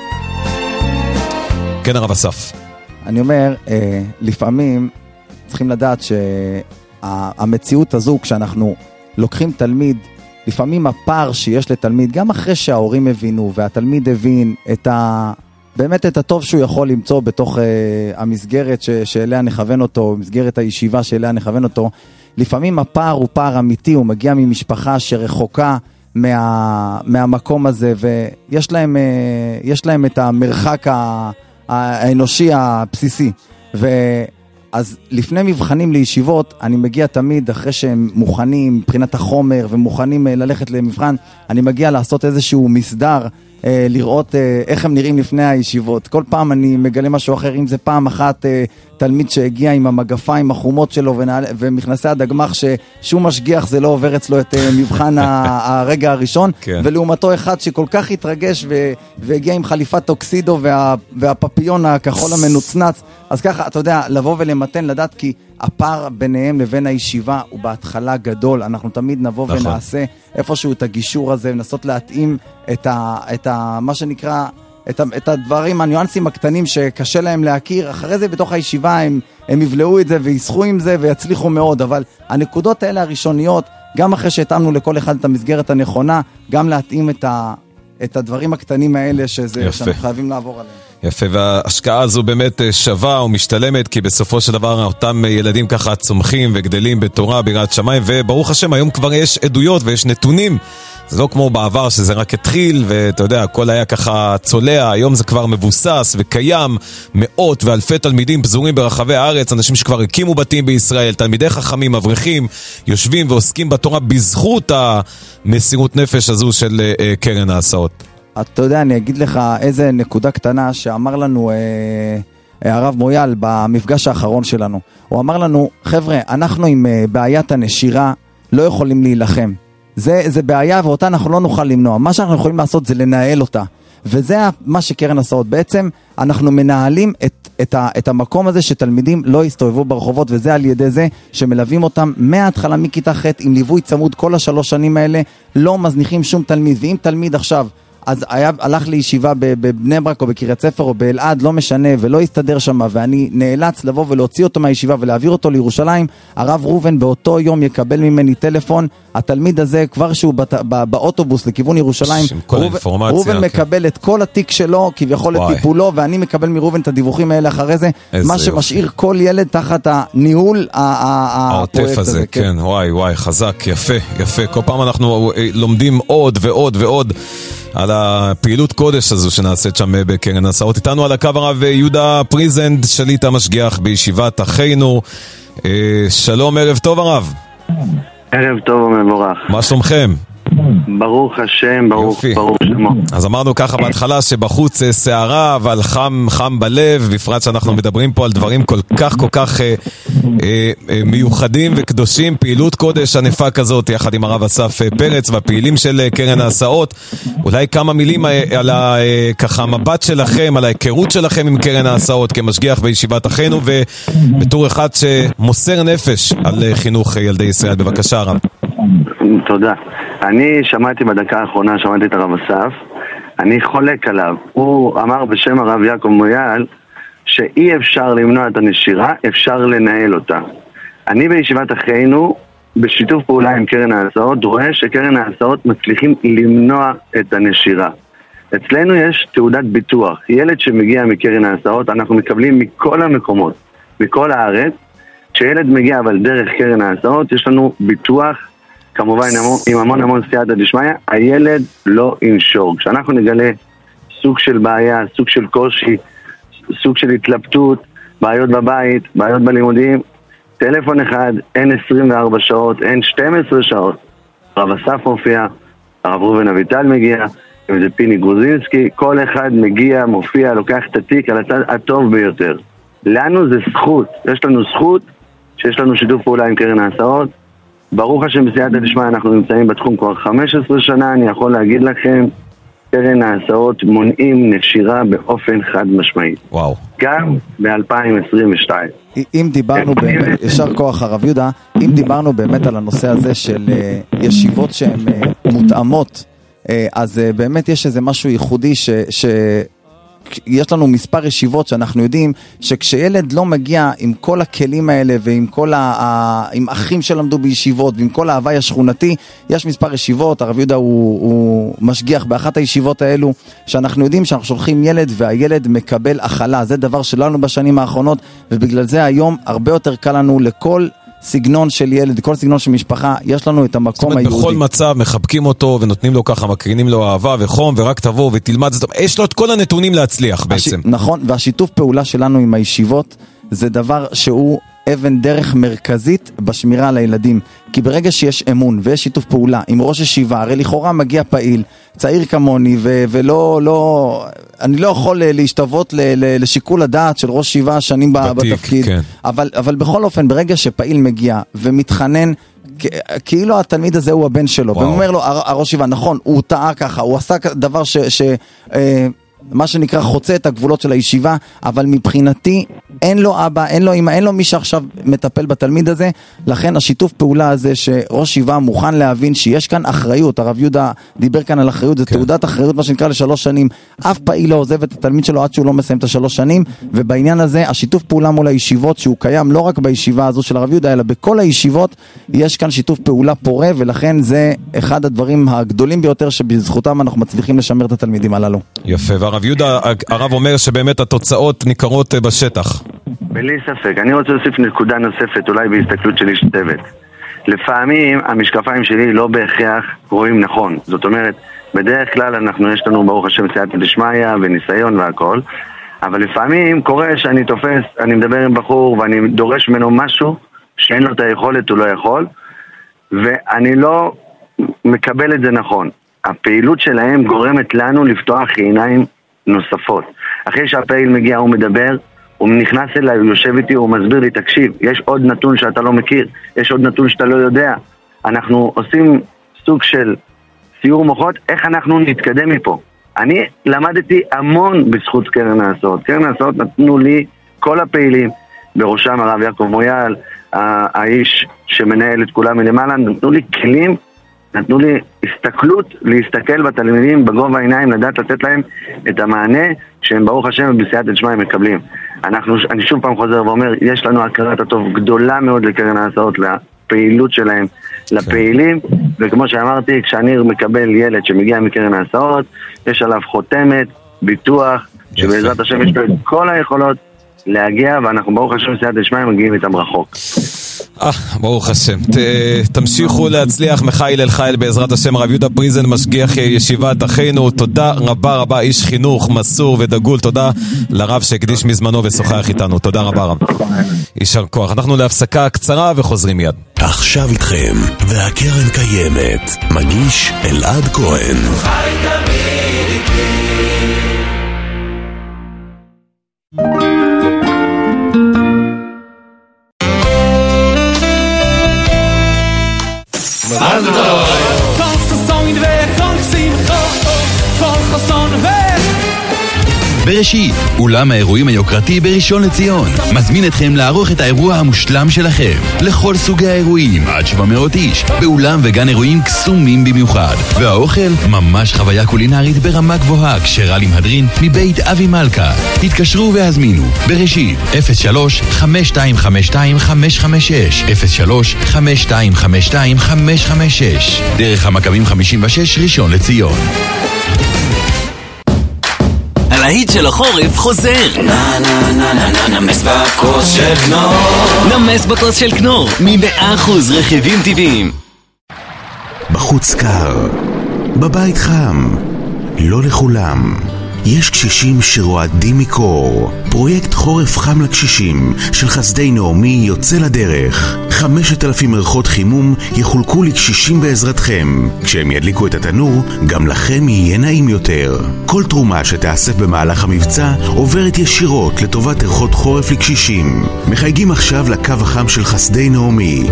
כן, הרב אסף. אני אומר, לפעמים צריכים לדעת שהמציאות הזו, כשאנחנו לוקחים תלמיד, לפעמים הפער שיש לתלמיד, גם אחרי שההורים הבינו והתלמיד הבין באמת את הטוב שהוא יכול למצוא בתוך המסגרת שאליה נכוון אותו, מסגרת הישיבה שאליה נכוון אותו, לפעמים הפער הוא פער אמיתי, הוא מגיע ממשפחה שרחוקה מהמקום הזה, ויש להם את המרחק האנושי הבסיסי. אז לפני מבחנים לישיבות, אני מגיע תמיד אחרי שהם מוכנים מבחינת החומר ומוכנים ללכת למבחן, אני מגיע לעשות איזשהו מסדר, לראות איך הם נראים לפני הישיבות. כל פעם אני מגלה משהו אחר, אם זה פעם אחת תלמיד שהגיע עם המגפיים החומות שלו ומכנסי הדגמח ששום משגיח זה לא עובר אצלו את מבחן הרגע הראשון, ולעומתו אחד שכל כך התרגש והגיע עם חליפת טוקסידו והפפיון הכחול המנוצנץ. אז ככה, אתה יודע, לבוא ולמתן, לדעת כי הפער ביניהם לבין הישיבה הוא בהתחלה גדול. אנחנו תמיד נבוא ונעשה איפשהו את הגישור הזה, ונסות להתאים את מה שנקרא, את הדברים, הניואנסים הקטנים שקשה להם להכיר. אחרי זה בתוך הישיבה הם יבלעו את זה ויסחו עם זה ויצליחו מאוד, אבל הנקודות האלה הראשוניות, גם אחרי שהתאמנו לכל אחד את המסגרת הנכונה, גם להתאים את הדברים הקטנים האלה שאנחנו חייבים לעבור עליהם. יפה, וההשקעה הזו באמת שווה ומשתלמת, כי בסופו של דבר אותם ילדים ככה צומחים וגדלים בתורה, ביראת שמיים, וברוך השם היום כבר יש עדויות ויש נתונים. זה לא כמו בעבר שזה רק התחיל ואתה יודע, הכל היה ככה צולע. היום זה כבר מבוסס וקיים, מאות ואלפי תלמידים פזורים ברחבי הארץ, אנשים שכבר הקימו בתים בישראל, תלמידי חכמים, אברכים, יושבים ועוסקים בתורה בזכות המסירות נפש הזו של קרן ההסעות. אתה יודע, אני אגיד לך איזה נקודה קטנה שאמר לנו הרב מויאל במפגש האחרון שלנו. הוא אמר לנו, חבר'ה, אנחנו עם בעיית הנשירה לא יכולים להילחם. זה בעיה ואותה אנחנו לא נוכל למנוע. מה שאנחנו יכולים לעשות זה לנהל אותה. וזה מה שקרן הסעות. בעצם אנחנו מנהלים את המקום הזה שתלמידים לא יסתובבו ברחובות, וזה על ידי זה שמלווים אותם מההתחלה מכיתה ח' עם ליווי צמוד כל 3 שנים האלה, לא מזניחים שום תלמיד. ואם תלמיד עכשיו אז הלך לישיבה בבני ברק או בקריית ספר או באלעד, לא משנה, ולא יסתדר שם, ואני נאלץ לבוא ולהוציא אותו מהישיבה ולהעביר אותו לירושלים, הרב ראובן באותו יום יקבל ממני טלפון, התלמיד הזה כבר שהוא באוטובוס לכיוון ירושלים, רובן מקבל את כל התיק שלו, כביכול לטיפולו, ואני מקבל מרובן את הדיווחים האלה אחרי זה, מה שמשאיר כל ילד תחת הניהול הפרויקט הזה. כן, וואי, חזק, יפה. כל פעם אנחנו לומדים עוד ועוד ועוד על הפעילות קודש הזו שנעשית שם בקרן הסעות. איתנו על הקו הרב יהודה פריזנד, שליט המשגיח בישיבת אחינו. שלום, ערב טוב הרב. ערב טוב ומבורך. מה שלומכם? ברוך השם, ברוך שמו. אז אמרנו ככה בהתחלה שבחוץ סערה, אבל חם בלב, בפרט שאנחנו מדברים פה על דברים כל כך מיוחדים וקדושים, פעילות קודש ענפה כזאת, יחד עם הרב אסף פרץ והפעילים של קרן ההסעות. אולי כמה מילים על ככה מבט שלכם, על ההיכרות שלכם עם קרן ההסעות כמשגיח בישיבת אחינו, ובתור אחד שמוסר נפש על חינוך ילדי ישראל. בבקשה הרב. תודה. אני שמעתי בדקה האחרונה, שמעתי את הרב אסף, אני חולק עליו. הוא אמר בשם הרב יעקב מויאל שאי אפשר למנוע את הנשירה, אפשר לנהל אותה. אני בישיבת אחינו, בשיתוף פעולה עם קרן ההסעות, רואה שקרן ההסעות מצליחים למנוע את הנשירה. אצלנו יש תעודת ביטוח. ילד שמגיע מקרן ההסעות, אנחנו מקבלים מכל המקומות, מכל הארץ. כשילד מגיע אבל דרך קרן ההסעות, יש לנו ביטוח, כמובן עם המון סייעתא דשמיא, הילד לא ינשור. כשאנחנו נגלה סוג של בעיה, סוג של קושי, סוג של התלבטות, בעיות בבית, בעיות בלימודים, טלפון אחד, אין 24 שעות, אין 12 שעות. הרב אסף מופיע, הרב ראובן אביטל מגיע, אם זה פיני גרוזינסקי, כל אחד מגיע, מופיע, לוקח את התיק על הצד הטוב ביותר. לנו זה זכות, יש לנו זכות שיש לנו שיתוף פעולה עם קרן ההסעות. ברוך השם בסייעתא דשמיא אנחנו נמצאים בתחום כבר 15 שנה, אני יכול להגיד לכם, קרן ההסעות מונעים נשירה באופן חד משמעי. וואו. גם ב-2022. אם דיברנו באמת, ישר כוח הרב יהודה, אם דיברנו באמת על הנושא הזה של ישיבות שהן מותאמות, אז באמת יש איזה משהו ייחודי יש לנו מספר ישיבות שאנחנו יודעים שכשילד לא מגיע עם כל הכלים האלה ועם כל עם אחים שלמדו בישיבות ועם כל ההווי השכונתי, יש מספר ישיבות, הרב יהודה הוא משגיח באחת הישיבות האלו, שאנחנו יודעים שאנחנו שולחים ילד והילד מקבל אכלה. זה דבר שלנו בשנים האחרונות, ובגלל זה היום הרבה יותר קל לנו לכל סגנון של ילד, כל סגנון של משפחה, יש לנו את המקום היהודי. בכל מצב מחבקים אותו ונותנים לו ככה, מקרינים לו אהבה וחום, ורק תבוא ותלמד. יש לו את כל הנתונים להצליח בעצם. נכון, והשיתוף פעולה שלנו עם הישיבות זה דבר שהוא אבן דרך מרכזית בשמירה על הילדים. כי ברגע שיש אמון ויש שיתוף פעולה עם ראש ישיבה, הרי לכאורה מגיע פעיל, צעיר כמוני, אני לא יכול להשתוות לשיקול הדעת של ראש ישיבה שנים בתפקיד. כן. אבל בכל אופן, ברגע שפעיל מגיע ומתחנן, כאילו התלמיד הזה הוא הבן שלו, ואומר לו, הראש ישיבה, נכון, הוא טעה ככה, הוא עשה דבר מה שנקרא חוצה את הגבולות של הישיבה, אבל מבחינתי אין לו אבא, אין לו אמא, אין לו מי שעכשיו מטפל בתלמיד הזה. לכן השיתוף פעולה הזה שראש ישיבה מוכן להבין שיש כאן אחריות, הרב יהודה דיבר כאן על אחריות, זה תעודת אחריות מה שנקרא ל3 שנים, אף פעיל לא עוזב את התלמיד שלו עד שהוא לא מסיים את 3 שנים, ובעניין הזה השיתוף פעולה מול הישיבות שהוא קיים לא רק בישיבה הזו של הרב יהודה אלא בכל הישיבות, יש כאן שיתוף פעולה פורה, ולכן זה אחד הדברים הגדולים ביותר שבזכותם אנחנו מצליחים לשמר את התלמידים הללו. יפה. הרב יהודה, הרב אומר שבאמת התוצאות ניכרות בשטח. בלי ספק. אני רוצה להוסיף נקודה נוספת, אולי בהסתכלות של איש צוות. לפעמים המשקפיים שלי לא בהכרח רואים נכון. זאת אומרת, בדרך כלל יש לנו ברוך השם סייעתא דשמיא וניסיון והכל, אבל לפעמים קורה שאני תופס, אני מדבר עם בחור ואני דורש ממנו משהו שאין לו את היכולת, הוא לא יכול, ואני לא מקבל את זה נכון. הפעילות שלהם גורמת לנו לפתוח עיניים נוספות. אחרי שהפעיל מגיע הוא מדבר, הוא נכנס אליי, הוא יושב איתי, הוא מסביר לי, תקשיב, יש עוד נתון שאתה לא מכיר, יש עוד נתון שאתה לא יודע. אנחנו עושים סוג של סיור מוחות, איך אנחנו נתקדם מפה. אני למדתי המון בזכות קרן ההסעות. קרן ההסעות נתנו לי כל הפעילים, בראשם הרב יעקב מויאל, האיש שמנהל את כולם מלמעלה, נתנו לי כלים, נתנו לי הסתכלות, להסתכל בתלמידים בגובה העיניים, לדעת לתת להם את המענה שהם ברוך השם בסייעתא דשמיא מקבלים. אני שוב פעם חוזר ואומר, יש לנו הכרת הטוב גדולה מאוד לקרן ההסעות, לפעילות שלהם, לפעילים, וכמו שאמרתי, כשאני מקבל ילד שמגיע מקרן ההסעות, יש עליו חותמת, ביטוח, שבעזרת השם יש לו כל היכולות להגיע, ואנחנו ברוך השם סייעת דשמיא מגיעים איתם רחוק. ברוך השם. תמשיכו להצליח מחיל אל חיל בעזרת השם. רב יהודה פריזן, משגיח ישיבת אחינו, תודה רבה רבה, איש חינוך מסור ודגול. תודה לרב שהקדיש מזמנו ושוחח איתנו. תודה רבה רב. יישר כוח. אנחנו להפסקה קצרה וחוזרים מיד. עכשיו איתכם והקרן קיימת, מגיש אלעד כהן. חי תמיד איתי. מזל טוב. כל חסון וכל שמחה, כל חסון בראשית, אולם האירועים היוקרתי בראשון לציון מזמין אתכם לערוך את האירוע המושלם שלכם לכל סוגי האירועים, עד 700 איש, באולם וגן אירועים קסומים במיוחד, והאוכל ממש חוויה קולינרית ברמה גבוהה, כשרה למהדרין מבית אבי מלכה. התקשרו והזמינו בראשית 03-5252-556 03-5252-556 דרך המכבים 56 ראשון לציון. הלהיט של החורף חוזר. נמס בכוס של כנור. נמס בכוס של כנור, מ100% רכיבים טבעיים. בחוץ קר, בבית חם, לא לכולם. יש קשישים שרועדים מקור. פרויקט חורף חם לקשישים של חסדי נעמי יוצא לדרך. 5,000 ערכות חימום יחולקו לקשישים בעזרתכם. כשהם ידליקו את התנור, גם לכם יהיה נעים יותר. כל תרומה שתאסף במהלך המבצע עוברת ישירות לטובת ערכות חורף לקשישים. מחייגים עכשיו לקו החם של חסדי נעמי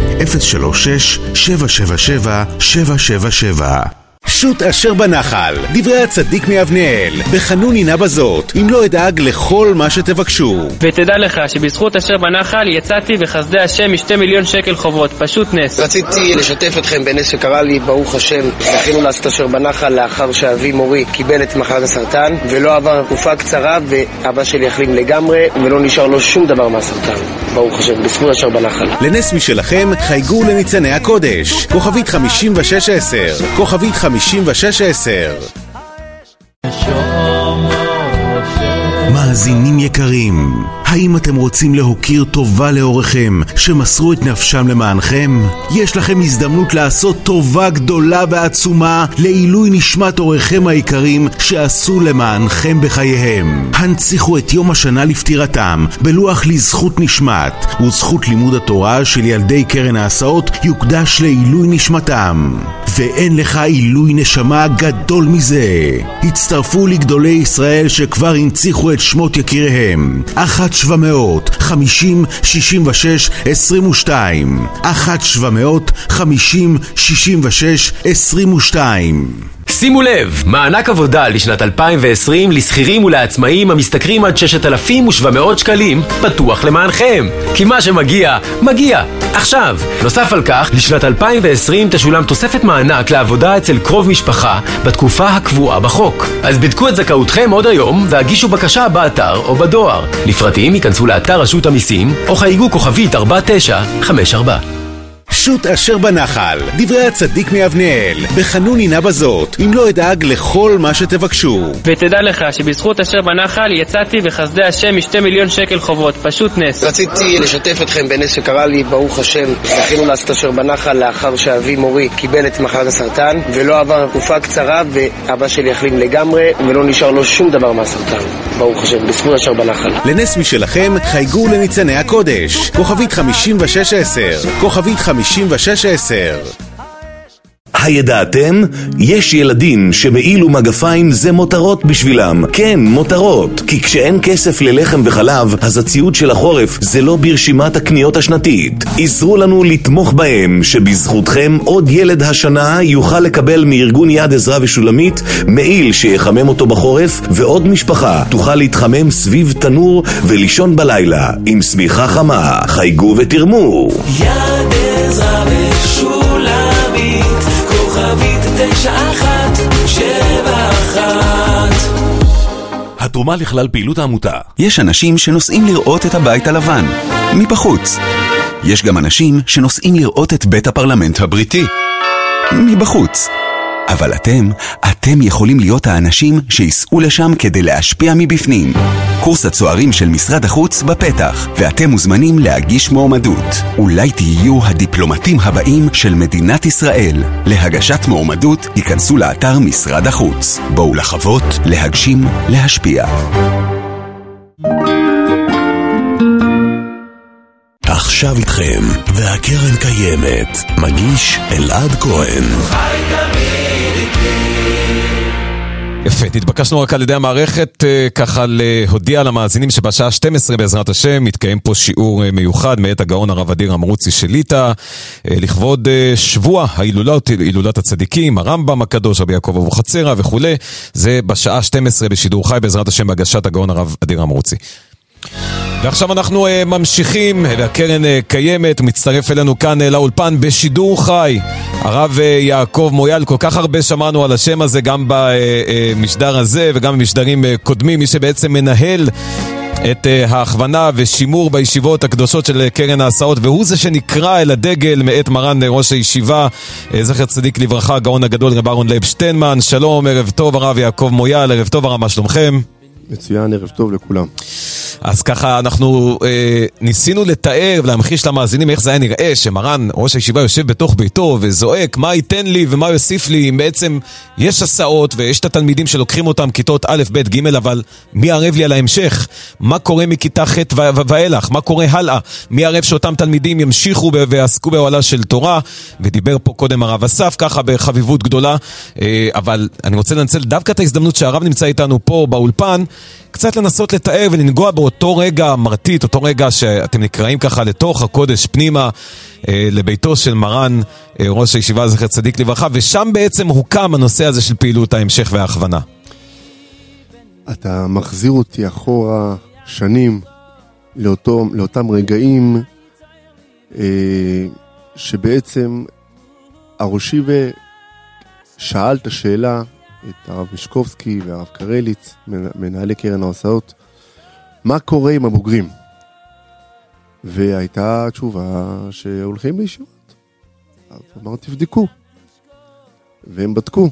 036-777-777. שוט אשר בנחל, דברי הצדיק מאבנאל, בחנון הנה בזאת, אם לא אדאג לכל מה שתבקשו. ותדע לך שבזכות אשר בנחל יצאתי בחסדי השם מ2 מיליון שקל חובות, פשוט נס. רציתי לשתף אתכם בנס שקרה לי, ברוך השם, זכינו לעשות אשר בנחל לאחר שאבי מורי קיבל את מחלת הסרטן, ולא עבר תקופה קצרה, ואבא שלי החלים לגמרי, ולא נשאר לו שום דבר מהסרטן. ברוך השם, בזכות אשר בנחל. לנס משלכם, חייגו לניצני הקודש, כוכבית 5610, כוכבית 5610. מאזינים יקרים, האם אתם רוצים להוקיר טובה להוריכם שמסרו את נפשם למענכם? יש לכם הזדמנות לעשות טובה גדולה ועצומה לעילוי נשמת הוריכם היקרים שעשו למענכם בחייהם. הנציחו את יום השנה לפטירתם בלוח לזכות נשמת, וזכות לימוד התורה של ילדי קרן ההסעות יוקדש לעילוי נשמתם. ואין לך עילוי נשמה גדול מזה. הצטרפו לגדולי ישראל שכבר הנציחו את שמות יקיריהם. 1-750-66-22 1-750-66-22. שימו לב, מענק עבודה לשנת 2020 לסחירים ולעצמאים המשתכרים עד 6,700 שקלים פתוח למענכם. כי מה שמגיע, מגיע. עכשיו, נוסף על כך, לשנת 2020 תשולם תוספת מענק לעבודה אצל קרוב משפחה בתקופה הקבועה בחוק. אז בדקו את זכאותכם עוד היום והגישו בקשה באתר או בדואר. לפרטים ייכנסו לאתר רשות המיסים או חייגו כוכבית 4954. שוט אשר בנחל, דברי הצדיק מאבנאל, בחנון הנה בזאת, אם לא אדאג לכל מה שתבקשו. ותדע לך שבזכות אשר בנחל יצאתי בחסדי השם מ2 מיליון שקל חובות, פשוט נס. רציתי לשתף אתכם בנס שקרה לי, ברוך השם, זכינו לעשות אשר בנחל לאחר שאבי מורי קיבל את מחלת הסרטן, ולא עבר תקופה קצרה, ואבא שלי החלים לגמרי, ולא נשאר לו שום דבר מהסרטן. ברוך השם, בזכות אשר בנחל. לנס משלכם, חייגו לניצני הקודש, כוכבית 5610, כוכבית 5610. הידעתם? יש ילדים שמעיל ומגפיים זה מותרות בשבילם. כן, מותרות. כי כשאין כסף ללחם וחלב, אז הציוד של החורף זה לא ברשימת הקניות השנתית. עזרו לנו לתמוך בהם, שבזכותכם עוד ילד השנה יוכל לקבל מארגון יד עזרה ושולמית מעיל שיחמם אותו בחורף, ועוד משפחה תוכל להתחמם סביב תנור ולישון בלילה עם סמיכה חמה. חייגו ותרמו. יד עזרה ושולמית, כוכבית 9171. התרומה לכלל פעילות העמותה. יש אנשים שנוסעים לראות את הבית הלבן מבחוץ. יש גם אנשים שנוסעים לראות את בית הפרלמנט הבריטי. מבחוץ. אבל אתם יכולים להיות האנשים שיסעו לשם כדי להשפיע מבפנים. קורס הצוערים של משרד החוץ בפתח, ואתם מוזמנים להגיש מועמדות. אולי תהיו הדיפלומטים הבאים של מדינת ישראל. להגשת מועמדות ייכנסו לאתר משרד החוץ. בואו לחוות, להגשים, להשפיע. עכשיו איתכם, והקרן קיימת, מגיש אלעד כהן. יפה, התבקשנו רק על ידי המערכת ככה להודיע למאזינים שבשעה 12 בעזרת השם מתקיים פה שיעור מיוחד מאת הגאון הרב אדיר אמרוצי שליט"א לכבוד שבוע הילולת הצדיקים, הרמב"ם הקדוש, רבי יעקב אבוחצירא וכו'. זה בשעה 12 בשידור חי בעזרת השם בהגשת הגאון הרב אדיר אמרוצי. ועכשיו אנחנו ממשיכים, והקרן קיימת, מצטרף אלינו כאן לאולפן בשידור חי הרב יעקב מויאל. כל כך הרבה שמענו על השם הזה גם במשדר הזה וגם במשדרים קודמים, מי שבעצם מנהל את ההכוונה ושימור בישיבות הקדושות של קרן ההסעות, והוא זה שנקרא אל הדגל מאת מרן ראש הישיבה זכר צדיק לברכה הגאון הגדול רב אהרון לייב שטיינמן. שלום, ערב טוב הרב יעקב מויאל. ערב טוב הרב, מה שלומכם? מצוין, ערב טוב לכולם. אז ככה אנחנו ניסינו לתאר ולהמחיש למאזינים איך זה היה נראה שמרן ראש הישיבה יושב בתוך ביתו וזועק מה ייתן לי ומה יוסיף לי. אם בעצם יש הסעות ויש את התלמידים שלוקחים אותם כיתות א' ב' ג', אבל מי ערב לי על ההמשך? מה קורה מכיתה ח' ואילך? מה קורה הלאה? מי ערב שאותם תלמידים ימשיכו ועסקו באוהלה של תורה? ודיבר פה קודם הרב אסף ככה בחביבות גדולה, אבל אני רוצה לנצל דווקא את ההזדמנות שהרב נמצא איתנו פה באולפן, קצת לנסות לתאר ולנגוע באותו רגע מרטיט, אותו רגע שאתם נקראים ככה לתוך הקודש פנימה, לביתו של מרן ראש הישיבה זכר צדיק לברכה, ושם בעצם הוקם הנושא הזה של פעילות ההמשך וההכוונה. אתה מחזיר אותי אחורה שנים לאותם רגעים שבעצם הראשי שאל את השאלה את הרב משקובסקי והרב קרליץ, מנהלי קרן ההסעות, מה קורה עם הבוגרים? והייתה תשובה שהולכים לישיבות. אז אמרתי, תבדקו. והם בדקו.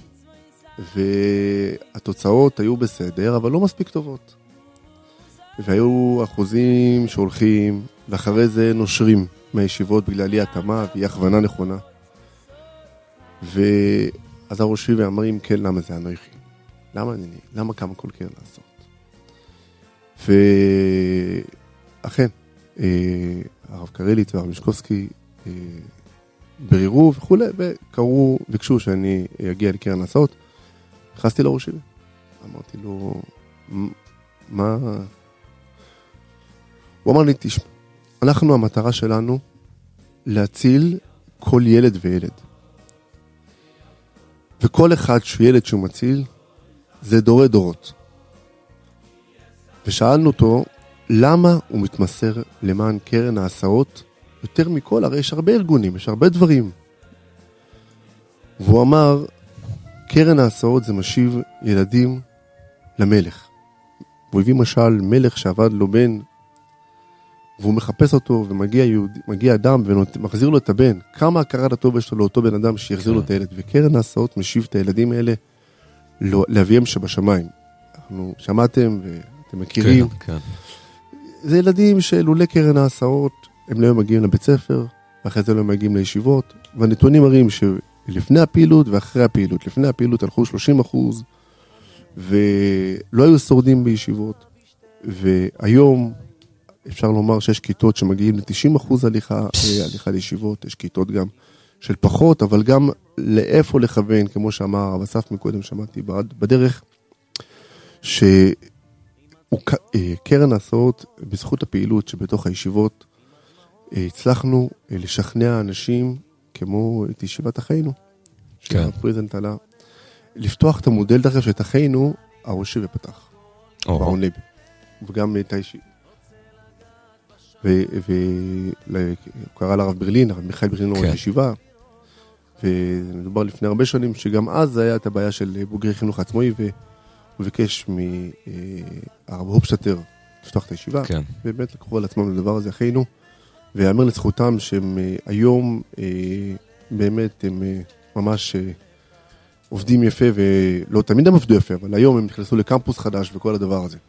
והתוצאות היו בסדר, אבל לא מספיק טובות. והיו אחוזים שהולכים, ואחרי זה נושרים מהישיבות בגלל אי התאמה ואי הכוונה נכונה. אז הראשי ואמר, אם כן, למה זה אנוכי? למה כמה כל קרן לעשות? ואכן, הרב קרליץ והרב משקובסקי ברירו וכו', וקראו, ביקשו שאני אגיע לקרן לעשות. נכנסתי לראשי, אמרתי לו, מה? הוא אמר לי, תשמע, המטרה שלנו להציל כל ילד וילד. וכל אחד שהוא ילד שהוא מציל, זה דורי דורות. ושאלנו אותו, למה הוא מתמסר למען קרן ההסעות יותר מכל? הרי יש הרבה ארגונים, יש הרבה דברים. והוא אמר, קרן ההסעות זה משיב ילדים למלך. הוא הביא משל מלך שעבד לו בן, והוא מחפש אותו, ומגיע אדם ומחזיר לו את הבן. כמה הכרה לטוב יש לו לאותו בן אדם שיחזיר לו את הילד. וקרן ההסעות משיב את הילדים האלה לאביהם שבשמיים. אנחנו שמעתם ואתם מכירים. כן. זה ילדים שלולא קרן ההסעות, הם לא מגיעים לבית ספר, ואחרי זה לא מגיעים לישיבות. והנתונים מראים שלפני הפעילות ואחרי הפעילות. לפני הפעילות הלכו 30%, ולא היו שורדים בישיבות. והיום אפשר לומר שיש כיתות שמגיעים ל-90% הליכה לישיבות, יש כיתות גם של פחות, אבל גם לאיפה לכוון, כמו שאמר הרב אסף מקודם, שמעתי בדרך, שקרן ההסעות, בזכות הפעילות שבתוך הישיבות, הצלחנו לשכנע אנשים, כמו את ישיבת אחינו, שהרב פריזנט עלה, לפתוח את המודל דרך שאת אחינו, הראשי ופתח. וגם את הישיבה. וקרא לרב ברלין, הרב מיכאל ברלין ראש הישיבה, ומדובר לפני הרבה שנים, שגם אז היה את הבעיה של בוגרי חינוך עצמאי, והוא ביקש מהרב הופשטר לפתוח את הישיבה, ובאמת לקחו על עצמם לדבר הזה, אחינו, ויאמר לזכותם שהם היום באמת הם ממש עובדים יפה, ולא תמיד הם עבדו יפה, אבל היום הם נכנסו לקמפוס חדש וכל הדבר הזה.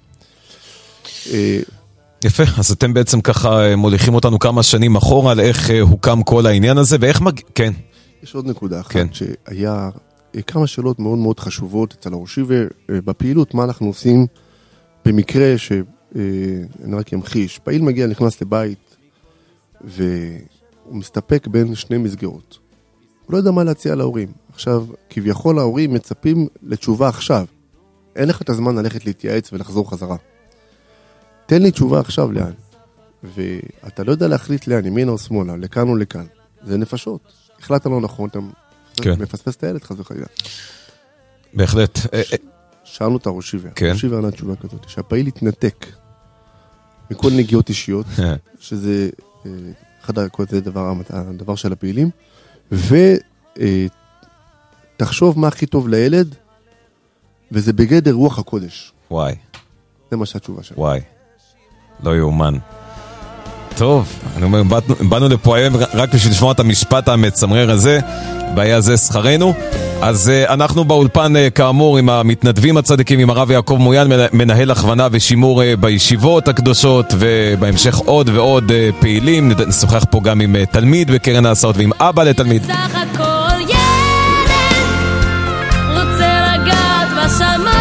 יפה, אז אתם בעצם ככה מוליכים אותנו כמה שנים אחורה על איך הוקם כל העניין הזה, ואיך כן. יש עוד נקודה אחת, שהיה כמה שאלות מאוד מאוד חשובות אצל הראשיבה בפעילות, מה אנחנו עושים במקרה אני רק ימחיש, פעיל מגיע, נכנס לבית, והוא מסתפק בין שני מסגרות. הוא לא יודע מה להציע להורים. עכשיו, כביכול ההורים מצפים לתשובה עכשיו. אין לך את הזמן ללכת להתייעץ ולחזור חזרה. תן לי תשובה עכשיו לאן. ואתה לא יודע להחליט לאן, ימינה או שמאלה, לכאן או לכאן. זה נפשות. החלטת לא נכון, אתה מפספס את הילד, חס וחלילה. בהחלט. שאלנו את הראשיבה. הראשיבה ענה תשובה כזאת, שהפעיל התנתק מכל נגיעות אישיות, שזה הדבר של הפעילים, ותחשוב מה הכי טוב לילד, וזה בגדר רוח הקודש. וואי. זה מה שהתשובה שלנו. וואי. לא יאומן. טוב, אני אומר, באנו לפה היום רק בשביל לשמוע את המשפט המצמרר הזה, בעיה זה שכרנו. אז אנחנו באולפן כאמור עם המתנדבים הצדיקים, עם הרב יעקב מויאל, מנהל הכוונה ושימור בישיבות הקדושות, ובהמשך עוד ועוד פעילים. נשוחח פה גם עם תלמיד בקרן ההסעות ועם אבא לתלמיד. סך הכל ילד רוצה לגעת בשמיים,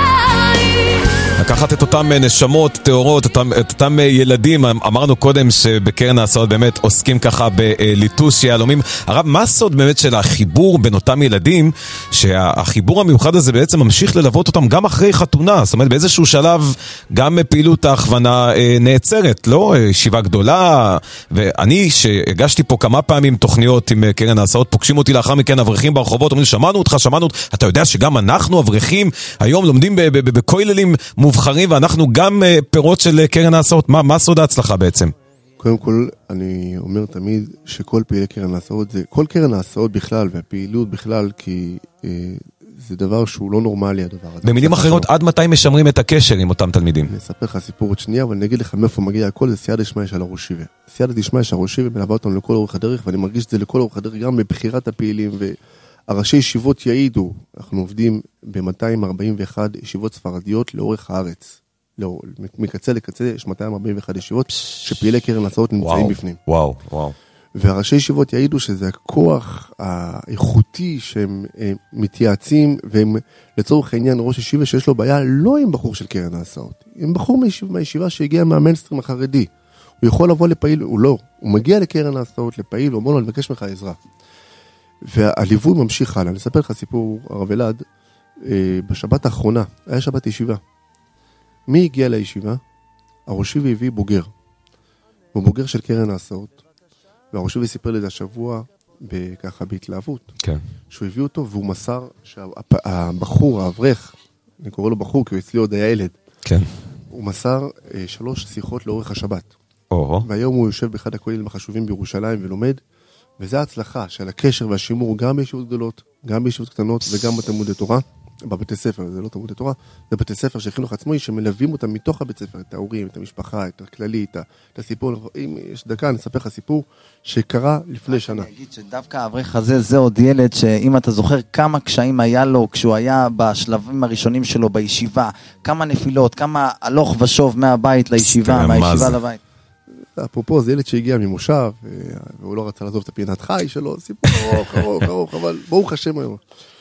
לקחת את אותם נשמות תאורות, את אותם ילדים. אמרנו קודם שבקרן ההסעות באמת עוסקים ככה בליטוש יהלומים. הרב, מה הסוד באמת של החיבור בין אותם ילדים, שהחיבור המיוחד הזה בעצם ממשיך ללוות אותם גם אחרי חתונה? זאת אומרת, באיזשהו שלב גם פעילות ההכוונה נעצרת, לא? ישיבה גדולה, ואני שהגשתי פה כמה פעמים תוכניות עם קרן ההסעות, פוגשים אותי לאחר מכן אברכים ברחובות, אומרים, שמענו אותך, אתה יודע שגם אנחנו אברכים היום לומדים בכוללים מובחרים, ואנחנו גם פירות של קרן ההסעות. מה סוד ההצלחה בעצם? קודם כל, אני אומר תמיד שכל פעילי קרן ההסעות, כל קרן ההסעות בכלל, והפעילות בכלל, כי זה דבר שהוא לא נורמלי, הדבר הזה. במילים אחרות, עד מתי משמרים את הקשר עם אותם תלמידים? אני אספר לך סיפור עוד שנייה, אבל אני אגיד לך מאיפה מגיע הכל, זה סייעתא דשמיא של הראשיבה. סייעתא דשמיא של הראשיבה מלווה אותנו לכל אורך הדרך, ואני מרגיש את זה לכל אורך הדרך, גם בבחירת הפעילים, והראשי ישיבות יעידו. אנחנו עובדים ב-241 ישיבות ספרדיות לאורך הארץ. מקצה לקצה יש 241 ישיבות שפעילי קרן ההסעות נמצאים בפנים. וואו. והראשי ישיבות יעידו שזה הכוח האיכותי שהם מתייעצים, והם לצורך העניין ראש ישיבה שיש לו בעיה לא עם בחור של קרן ההסעות, עם בחור מהישיבה שהגיע מהמיינסטרים החרדי. הוא יכול לבוא לפעיל, הוא לא, הוא מגיע לקרן ההסעות לפעיל, הוא אומר לו, אני מבקש ממך עזרה. והליווי ממשיך הלאה. אני אספר לך סיפור, הרב אלעד, בשבת האחרונה, היה שבת ישיבה. מי הגיע לישיבה? הראשיבה הביא בוגר. הוא בוגר של קרן ההסעות. והראשיבה סיפר לי את השבוע ככה בהתלהבות. כן. שהוא הביא אותו והוא מסר שהבחור, האברך, אני קורא לו בחור כי הוא אצלי עוד היה ילד. כן. הוא מסר 3 שיחות לאורך השבת. והיום הוא יושב באחד הכוללים החשובים בירושלים ולומד. וזה ההצלחה של הקשר והשימור גם בישיבות גדולות, גם בישיבות קטנות וגם בתלמודי תורה. בבתי ספר, זה לא תלמודי תורה, זה בתי ספר של חינוך עצמאי שמלווים אותם מתוך הבית ספר, את ההורים, את המשפחה, את הכללי, את הסיפור. אם יש דקה, אני אספר לך סיפור שקרה לפני שנה. אני אגיד שדווקא האברך הזה, זה עוד ילד שאם אתה זוכר כמה קשיים היה לו כשהוא היה בשלבים הראשונים שלו בישיבה, כמה נפילות, כמה הלוך ושוב מהבית לישיבה, מהישיבה לבית. אפרופו, זה ילד שהגיע ממושב, והוא לא רצה לעזוב את הפינת חי שלו, סיפור ארוך, אבל ברוך השם היום.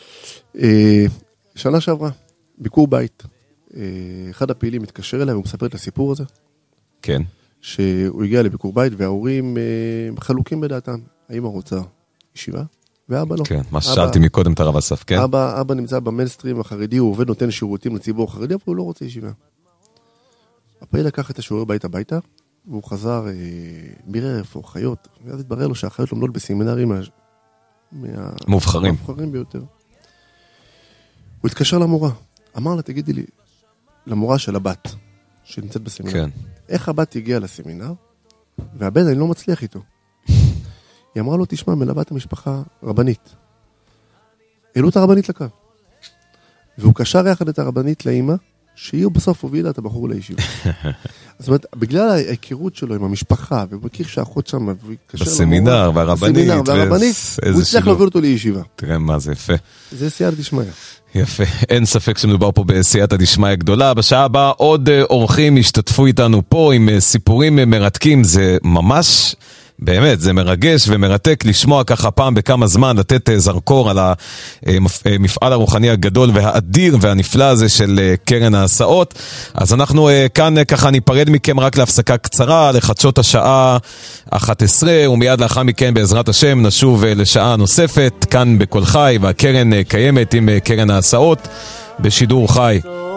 שנה שעברה, ביקור בית. אחד הפעילים מתקשר אליי, והוא מספר את הסיפור הזה. כן. שהוא הגיע לביקור בית, וההורים חלוקים בדעתם. האמא רוצה ישיבה, ואבא לא. כן, מה שאלתי מקודם את הרב אסף, כן? אבא נמצא במיינסטרים החרדי, הוא עובד, נותן שירותים לציבור החרדי, אבל הוא לא רוצה ישיבה. הפעיל לקח את השיעורי בית הביתה, והוא חזר, בירר איפה, חיות, ואז התברר לו שהחיות לומדות בסמינרים מובחרים ביותר. הוא התקשר למורה, אמר לה, תגידי לי, למורה של הבת, שנמצאת בסמינר, כן. איך הבת הגיעה לסמינר, והבן אני לא מצליח איתו. היא אמרה לו, תשמע, מלווה את המשפחה רבנית. העלו את הרבנית לקו. והוא קשר יחד את הרבנית לאמא, שהיא בסוף הובילה את הבחור לישיבה. זאת אומרת, בגלל ההיכרות שלו עם המשפחה, ובכיר שהאחות שם, בסמינר והרבנית, הוא הצליח להוביל אותו לישיבה. תראה מה זה יפה. זה סייעתא דשמיא. יפה, אין ספק שמדובר פה בסייעתא דשמיא גדולה. בשעה הבאה עוד אורחים ישתתפו איתנו פה עם סיפורים מרתקים, זה ממש... באמת, זה מרגש ומרתק לשמוע ככה פעם בכמה זמן, לתת זרקור על המפעל הרוחני הגדול והאדיר והנפלא הזה של קרן ההסעות. אז אנחנו כאן ככה ניפרד מכם רק להפסקה קצרה, לחדשות השעה 11, ומיד לאחר מכן בעזרת השם נשוב לשעה נוספת, כאן בכל חי, והקרן קיימת עם קרן ההסעות בשידור חי.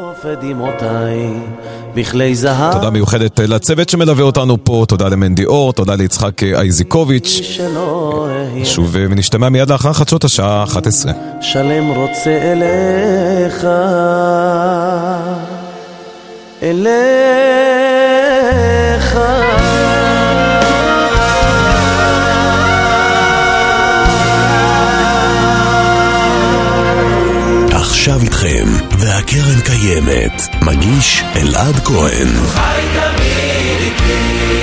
תודה מיוחדת לצוות שמלווה אותנו פה, תודה למנדי אור, תודה ליצחק אייזיקוביץ'. שוב ונשתמע מיד לאחר חדשות השעה 11. שלם רוצה אליך, אליך. עכשיו איתכם, והקרן קיימת, מגיש אלעד כהן. חי תמיד איתי